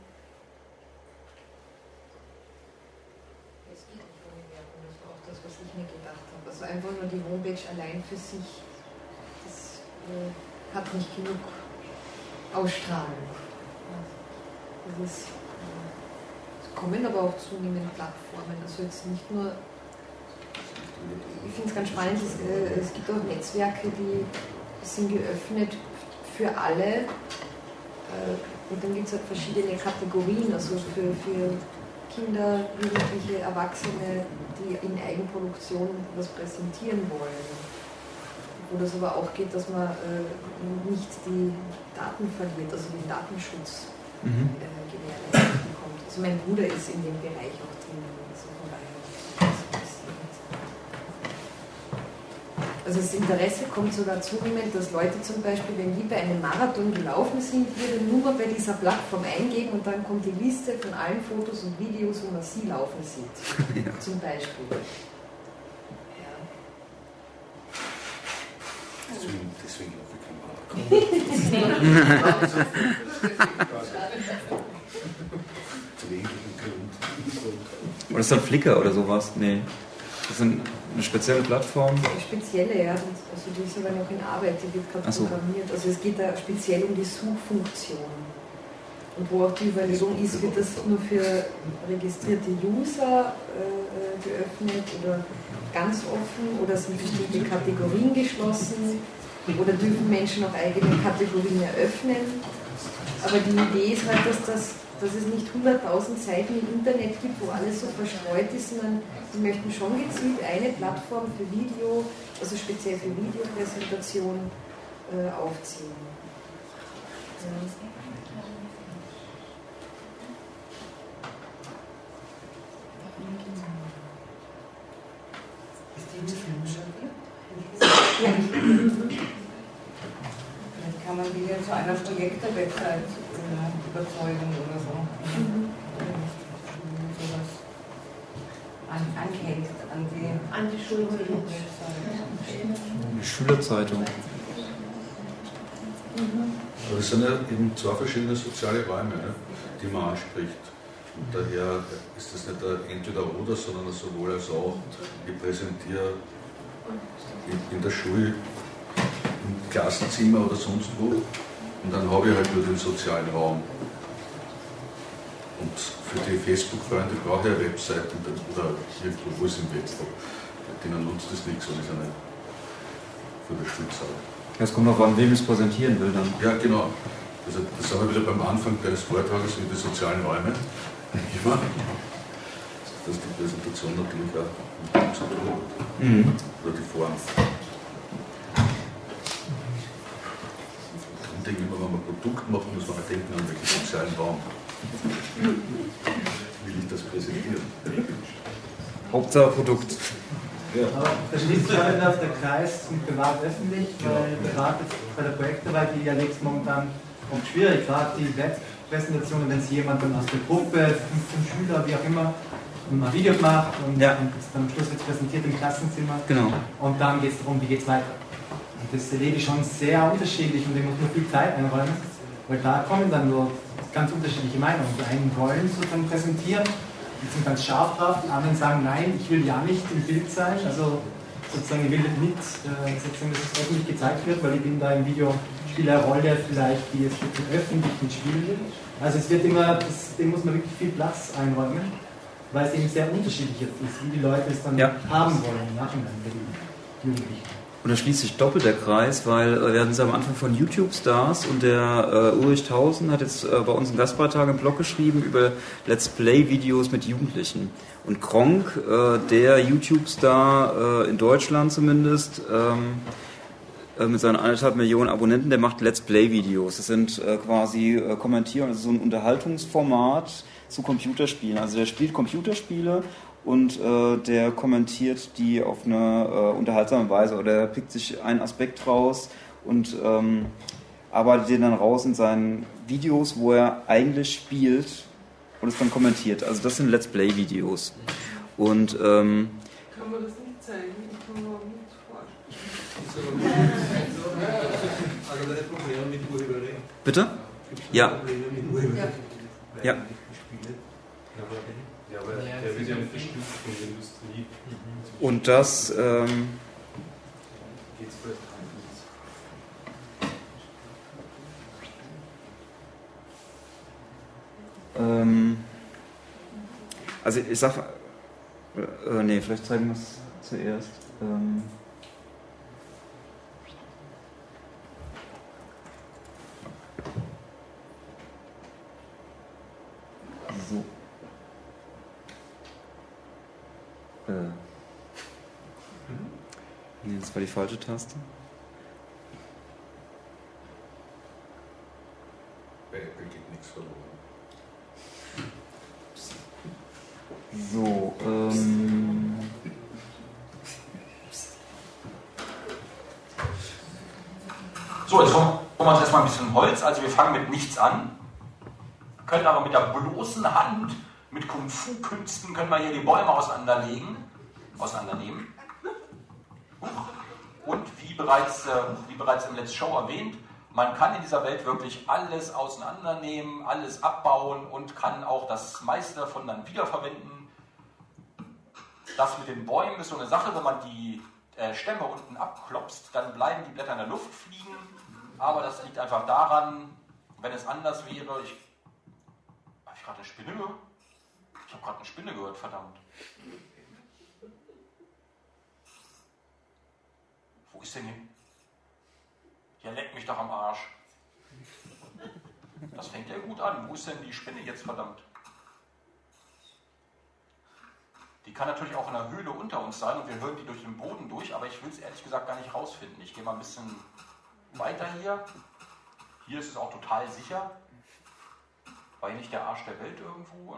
Es geht nicht ohne Werbung, das war auch das, was ich mir gedacht habe. Also einfach nur die Homepage allein für sich, das äh, hat nicht genug Ausstrahlung. Das ist, äh, es kommen aber auch zunehmend Plattformen, also jetzt nicht nur, ich finde es ganz spannend, es, äh, es gibt auch Netzwerke, die sind geöffnet für alle. Äh, Und dann gibt es halt verschiedene Kategorien, also für, für Kinder, Jugendliche, Erwachsene, die in Eigenproduktion was präsentieren wollen. Wo das aber auch geht, dass man äh, nicht die Daten verliert, also den Datenschutz mhm. äh, gewährleistet bekommt. Also mein Bruder ist in dem Bereich auch drin. Also von daher. Also das Interesse kommt sogar zunehmend, dass Leute zum Beispiel, wenn die bei einem Marathon gelaufen sind, ihre Nummer bei dieser Plattform eingeben und dann kommt die Liste von allen Fotos und Videos, wo man sie laufen sieht. Ja. Zum Beispiel. Ja. Deswegen, deswegen laufe ich kein Marathon. Zu ähnlichen Grund. Oder ist das Flickr oder sowas? Nee. Das ist eine spezielle Plattform? Eine spezielle, ja. Also die ist aber noch in Arbeit, die wird gerade so. programmiert. Also es geht da speziell um die Suchfunktion. Und wo auch die Überlegung ist, wird das nur für registrierte User äh, geöffnet oder ganz offen oder sind bestimmte Kategorien geschlossen oder dürfen Menschen auch eigene Kategorien eröffnen. Aber die Idee ist halt, dass das dass es nicht hunderttausend Seiten im Internet gibt, wo alles so verstreut ist, sondern sie möchten schon gezielt eine Plattform für Video, also speziell für Videopräsentation, äh, aufziehen. Ja. Ist die nicht schon? Ja. Vielleicht kann man die ja zu einer Projekte-Website überzeugen oder so. Mhm. Sowas an, anhängt an die An die Schulhöhe. Die Schülerzeitung. Aber es sind ja eben zwei verschiedene soziale Räume, ne, die man anspricht. Und daher ist das nicht ein Entweder-Oder, sondern ein sowohl als auch. Ich präsentiere in der Schule, im Klassenzimmer oder sonst wo, und dann habe ich halt nur den sozialen Raum. Und für die Facebook-Freunde brauche ich eine Webseite oder irgendwo, wo es im Web ist. Denen nutzt das nichts, wenn ich es nicht für das Stück sage. Es kommt noch an, wem ich es präsentieren will dann. Ja, genau. Also, das haben wir wieder beim Anfang deines Vortrages mit den sozialen Räumen. Immer. Dass die Präsentation natürlich auch mit dem zu tun hat. Mhm. Oder die Form. Darum denke ich immer, wenn man ein Produkt macht, muss man auch denken an welchen sozialen Raum. Will ich das präsentieren? Hauptsache Produkt. Ja. Aber da schließt sich halt auf der Kreis zum Privat-Öffentlich, weil privat bei der Projektarbeit, die erlebst momentan oft schwierig, gerade die Webpräsentationen, wenn es jemand dann aus der Gruppe, fünfzehn Schüler, wie auch immer, ein Video macht und, ja. und das dann am Schluss wird präsentiert im Klassenzimmer. Genau. Und dann geht es darum, wie geht es weiter. Und das erlebe ich schon sehr unterschiedlich und ich muss nur viel Zeit einräumen, weil da kommen dann nur ganz unterschiedliche Meinungen. Die einen wollen sozusagen präsentieren, die sind ganz scharf drauf, die anderen sagen, nein, ich will ja nicht im Bild sein, also sozusagen ich will nicht, äh, sozusagen, dass es öffentlich gezeigt wird, weil ich bin da im Videospiel eine Rolle vielleicht, die jetzt mit dem öffentlichen Spiel wird. Also es wird immer, das, dem muss man wirklich viel Platz einräumen, weil es eben sehr unterschiedlich jetzt ist, wie die Leute es dann ja. haben wollen im Nachhinein bei den Jugendlichen. Und da schließt sich doppelt der Kreis, weil äh, wir hatten es am Anfang von YouTube-Stars und der äh, Ulrich Tausen hat jetzt äh, bei uns einen Gastbeitrag im Blog geschrieben über Let's Play-Videos mit Jugendlichen. Und Kronk, äh, der YouTube-Star äh, in Deutschland zumindest, ähm, äh, mit seinen anderthalb Millionen Abonnenten, der macht Let's Play-Videos. Das sind äh, quasi äh, Kommentieren, also so ein Unterhaltungsformat zu Computerspielen. Also der spielt Computerspiele und äh, der kommentiert die auf eine äh, unterhaltsame Weise oder er pickt sich einen Aspekt raus und ähm, arbeitet den dann raus in seinen Videos, wo er eigentlich spielt und es dann kommentiert. Also das sind Let's Play-Videos. Und ähm, kann man das nicht zeigen? Ich kann mir nicht vorstellen. Also das Problem mit Urheberrecht. Bitte? Ja. Probleme mit Urheberrecht. Ja. Ja, aber der wird ja unterstützt von der Industrie. Und das ähm, geht's vielleicht ähm, also ich sag äh, nee, vielleicht zeigen wir es zuerst. Ähm, so. Äh. Nee, das war die falsche Taste. Bei Apple geht nichts verloren. So, ähm. So, jetzt holen wir uns erstmal ein bisschen Holz. Also wir fangen mit nichts an, können aber mit der bloßen Hand, mit Kung-Fu-Künsten, können wir hier die Bäume auseinanderlegen, auseinandernehmen. Und wie bereits, wie bereits im Let's Show erwähnt, man kann in dieser Welt wirklich alles auseinandernehmen, alles abbauen und kann auch das meiste davon dann wiederverwenden. Das mit den Bäumen ist so eine Sache, wenn man die äh, Stämme unten abklopst, dann bleiben die Blätter in der Luft fliegen. Aber das liegt einfach daran, wenn es anders wäre. Ich, habe ich gerade eine Spinne gehört? Ich habe gerade eine Spinne gehört, verdammt. Wo ist denn hin? Ja, leck mich doch am Arsch. Das fängt ja gut an. Wo ist denn die Spinne jetzt, verdammt? Die kann natürlich auch in der Höhle unter uns sein und wir hören die durch den Boden durch, aber ich will es ehrlich gesagt gar nicht rausfinden. Ich gehe mal ein bisschen weiter hier. Hier ist es auch total sicher. War hier nicht der Arsch der Welt irgendwo?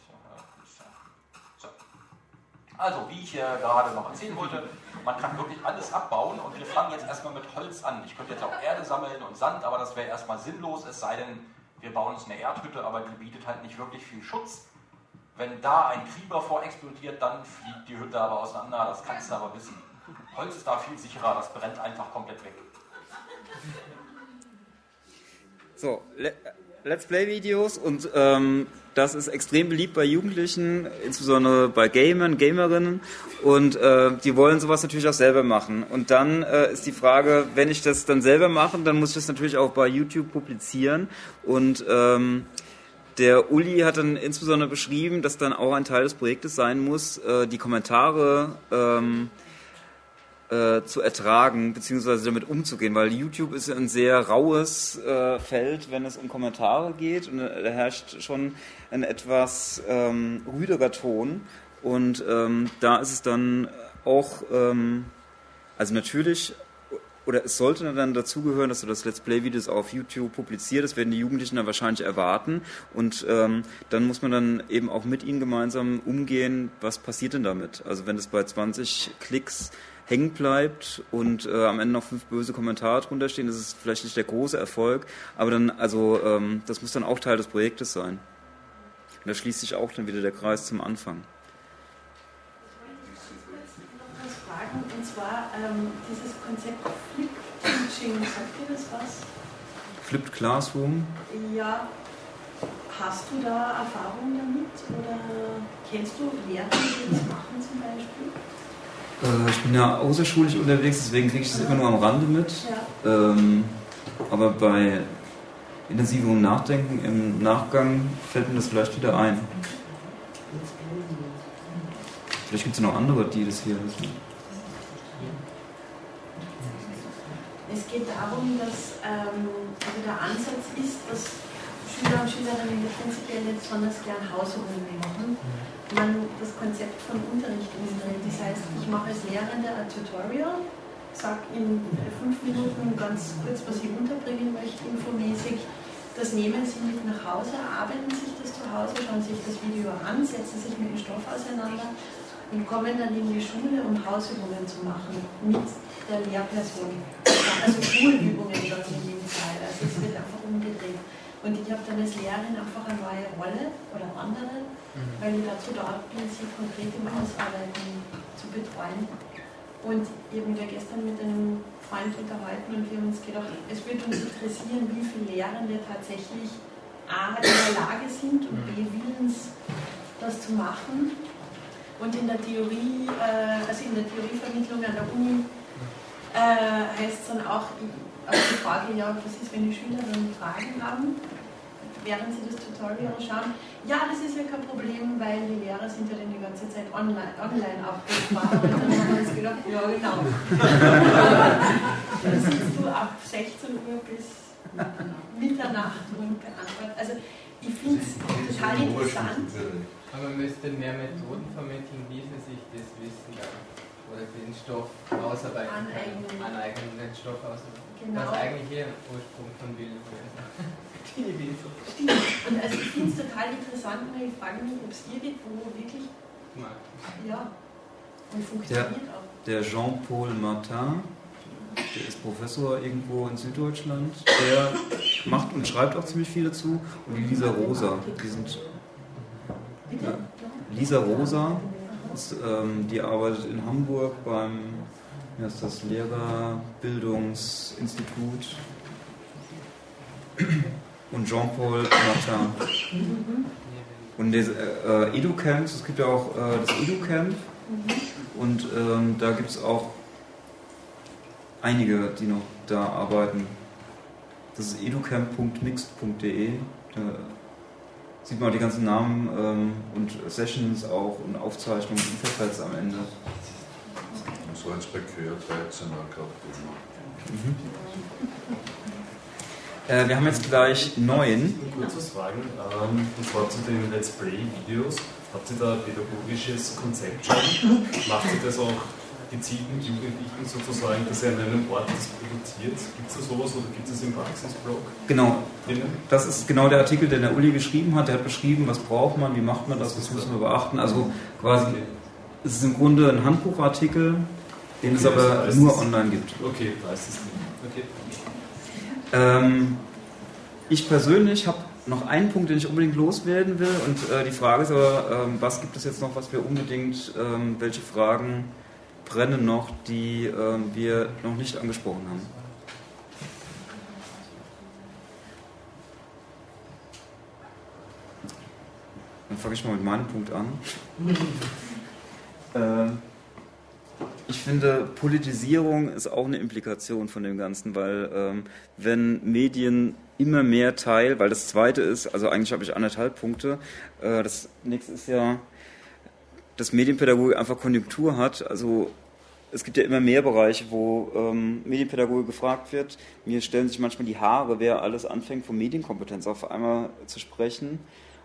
So. Also, wie ich hier gerade noch erzählen wollte, man kann wirklich alles abbauen und wir fangen jetzt erstmal mit Holz an. Ich könnte jetzt auch Erde sammeln und Sand, aber das wäre erstmal sinnlos, es sei denn, wir bauen uns eine Erdhütte, aber die bietet halt nicht wirklich viel Schutz. Wenn da ein Krieger vorexplodiert, dann fliegt die Hütte aber auseinander, das kannst du aber wissen. Holz ist da viel sicherer, das brennt einfach komplett weg. So, Let's Play-Videos und ähm, das ist extrem beliebt bei Jugendlichen, insbesondere bei Gamern, Gamerinnen und äh, die wollen sowas natürlich auch selber machen. Und dann äh, ist die Frage, wenn ich das dann selber mache, dann muss ich das natürlich auch bei YouTube publizieren und ähm, der Uli hat dann insbesondere beschrieben, dass dann auch ein Teil des Projektes sein muss, äh, die Kommentare ähm, Äh, zu ertragen, beziehungsweise damit umzugehen, weil YouTube ist ja ein sehr raues äh, Feld, wenn es um Kommentare geht und äh, da herrscht schon ein etwas ähm, rüderer Ton und ähm, da ist es dann auch, ähm, also natürlich, oder es sollte dann dazugehören, dass du das Let's Play-Videos auf YouTube publizierst, das werden die Jugendlichen dann wahrscheinlich erwarten und ähm, dann muss man dann eben auch mit ihnen gemeinsam umgehen, was passiert denn damit? Also wenn es bei zwanzig Klicks hängen bleibt und äh, am Ende noch fünf böse Kommentare drunter stehen, das ist vielleicht nicht der große Erfolg, aber dann, also ähm, das muss dann auch Teil des Projektes sein. Und da schließt sich auch dann wieder der Kreis zum Anfang. Was fragen, und zwar ähm, dieses Konzept Flip Teaching, sagt ihr das was? Flipped Classroom? Ja, hast du da Erfahrungen damit oder kennst du Lehrer, die das machen zum Beispiel? Ich bin ja außerschulisch unterwegs, deswegen kriege ich das immer nur am Rande mit. Ja. Ähm, aber bei intensivem Nachdenken im Nachgang fällt mir das vielleicht wieder ein. Vielleicht gibt es ja noch andere, die das hier wissen. Es geht darum, dass ähm, also der Ansatz ist, dass Schüler und Schülerinnen prinzipiell nicht besonders gern Hausübungen machen. Man das Konzept von Unterricht umdreht. Das heißt, ich mache als Lehrende ein Tutorial, sage in fünf Minuten ganz kurz, was ich unterbringen möchte, infomäßig. Das nehmen Sie mit nach Hause, arbeiten sich das zu Hause, schauen sich das Video an, setzen sich mit dem Stoff auseinander und kommen dann in die Schule, um Hausübungen zu machen mit der Lehrperson. Also Schulübungen dann in dem Fall. Also es wird einfach umgedreht. Und ich habe dann als Lehrerin einfach eine neue Rolle oder andere, mhm. weil ich dazu da bin, sie konkret im Ausarbeiten zu betreuen. Und ich habe mich da gestern mit einem Freund unterhalten und wir haben uns gedacht, es würde uns interessieren, wie viele Lehrende tatsächlich A, in der Lage sind und B, willens, das zu machen. Und in der Theorie, äh, also in der Theorievermittlung an der Uni, äh, heißt es dann auch, auf die Frage, ja, was ist, wenn die Schüler dann Fragen haben, während sie das Tutorial schauen? Ja, das ist ja kein Problem, weil die Lehrer sind ja dann die ganze Zeit online, online abrufbar. Und dann haben wir uns gedacht, ja genau. Dann sitzt du ab sechzehn Uhr bis Mitternacht und beantwortet. Also ich finde es total interessant. Aber man müsste mehr Methoden vermitteln, wie sie sich das Wissen dann oder den Stoff ausarbeiten aneignen. Aneignen, den Stoff ausarbeiten. Genau. Das ist eigentlich hier ein Ursprung von Bildung. Stimmt. Und also ich finde es total interessant, weil ich frage mich, ob es irgendwo wirklich ja, und funktioniert der, auch. Der Jean-Paul Martin, der ist Professor irgendwo in Süddeutschland, der macht und schreibt auch ziemlich viel dazu. Und die Lisa Rosa, die sind ja, Lisa Rosa, ist, ähm, die arbeitet in Hamburg beim wie heißt das, Lehrerbildungsinstitut und Jean-Paul Martin. Und das äh, EduCamps, es gibt ja auch äh, das EduCamp und ähm, da gibt es auch einige, die noch da arbeiten. Das ist educamp punkt mixed punkt de. Da sieht man auch die ganzen Namen ähm, und Sessions auch und Aufzeichnungen und Infopads am Ende. So eins bei Quer dreizehn gerade mhm. äh, Wir haben jetzt gleich neun. Kurzes Fragen, ähm, und zwar zu den Let's Play-Videos. Habt ihr da ein pädagogisches Konzept schon? Macht ihr das auch gezielt mit Jugendlichen sozusagen, dass ihr an einem Ort das produziert? Gibt es da sowas oder gibt es im Praxisblog? Genau, das ist genau der Artikel, den der Uli geschrieben hat. Der hat beschrieben, was braucht man, wie macht man das, was muss man beachten. Also quasi, es ist im Grunde ein Handbuchartikel, den okay, es aber das nur online gibt. Okay, da ist es nicht. Okay. Ähm, ich persönlich habe noch einen Punkt, den ich unbedingt loswerden will. Und äh, die Frage ist aber, ähm, was gibt es jetzt noch, was wir unbedingt, ähm, welche Fragen brennen noch, die ähm, wir noch nicht angesprochen haben? Dann fange ich mal mit meinem Punkt an. ähm, Ich finde, Politisierung ist auch eine Implikation von dem Ganzen, weil ähm, wenn Medien immer mehr Teil, weil das zweite ist, also eigentlich habe ich anderthalb Punkte, äh, das nächste ist ja, dass Medienpädagogik einfach Konjunktur hat, also es gibt ja immer mehr Bereiche, wo ähm, Medienpädagogik gefragt wird. Mir stellen sich manchmal die Haare, wer alles anfängt, von Medienkompetenz auf einmal zu sprechen.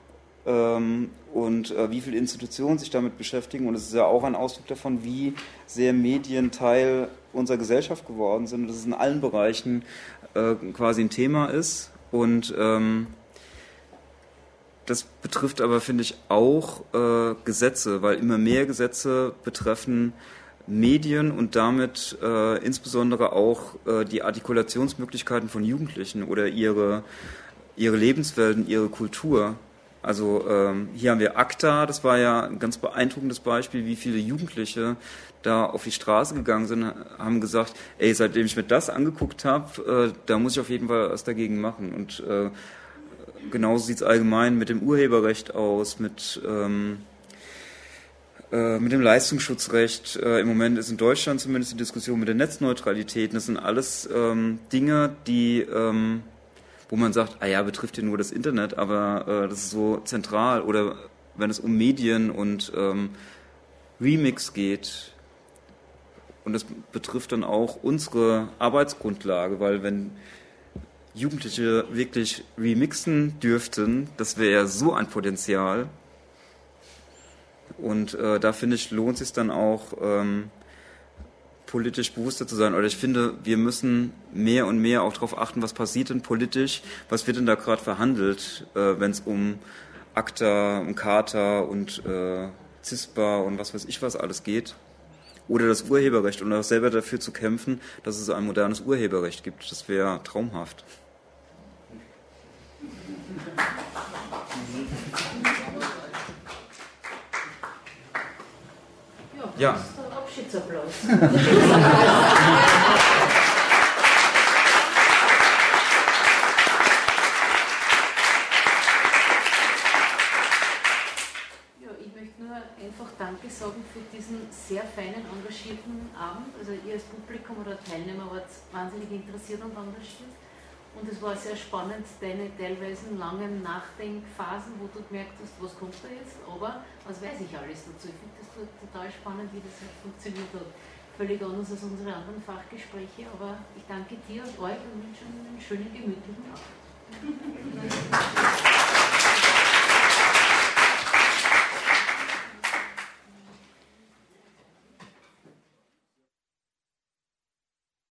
Und äh, wie viele Institutionen sich damit beschäftigen. Und es ist ja auch ein Ausdruck davon, wie sehr Medien Teil unserer Gesellschaft geworden sind und dass es in allen Bereichen äh, quasi ein Thema ist. Und ähm, das betrifft aber, finde ich, auch äh, Gesetze, weil immer mehr Gesetze betreffen Medien und damit äh, insbesondere auch äh, die Artikulationsmöglichkeiten von Jugendlichen oder ihre, ihre Lebenswelten, ihre Kultur. Also ähm, hier haben wir ACTA, das war ja ein ganz beeindruckendes Beispiel, wie viele Jugendliche da auf die Straße gegangen sind, haben gesagt, ey, seitdem ich mir das angeguckt habe, äh, da muss ich auf jeden Fall was dagegen machen. Und äh, genauso sieht es allgemein mit dem Urheberrecht aus, mit, ähm, äh, mit dem Leistungsschutzrecht. Äh, im Moment ist in Deutschland zumindest die Diskussion mit der Netzneutralität. Das sind alles ähm, Dinge, die... Ähm, wo man sagt, ah ja, betrifft ja nur das Internet, aber äh, das ist so zentral. Oder wenn es um Medien und ähm, Remix geht, und das betrifft dann auch unsere Arbeitsgrundlage, weil wenn Jugendliche wirklich remixen dürften, das wäre ja so ein Potenzial. Und äh, da finde ich, lohnt es sich dann auch, ähm, politisch bewusster zu sein. Oder ich finde, wir müssen mehr und mehr auch darauf achten, was passiert denn politisch, was wird denn da gerade verhandelt, äh, wenn es um ACTA, um Charta und äh, CISPA und was weiß ich was alles geht. Oder das Urheberrecht und auch selber dafür zu kämpfen, dass es ein modernes Urheberrecht gibt. Das wäre traumhaft. Ja. Abschiedsapplaus. Einfach Danke sagen für diesen sehr feinen, engagierten Abend. Also ihr als Publikum oder Teilnehmer wart wahnsinnig interessiert und engagiert. Und es war sehr spannend, deine teilweise langen Nachdenkphasen, wo du gemerkt hast, was kommt da jetzt, aber was weiß ich alles dazu. Ich finde das total spannend, wie das halt funktioniert hat. Völlig anders als unsere anderen Fachgespräche, aber ich danke dir und euch und wünsche einen schönen, gemütlichen Abend.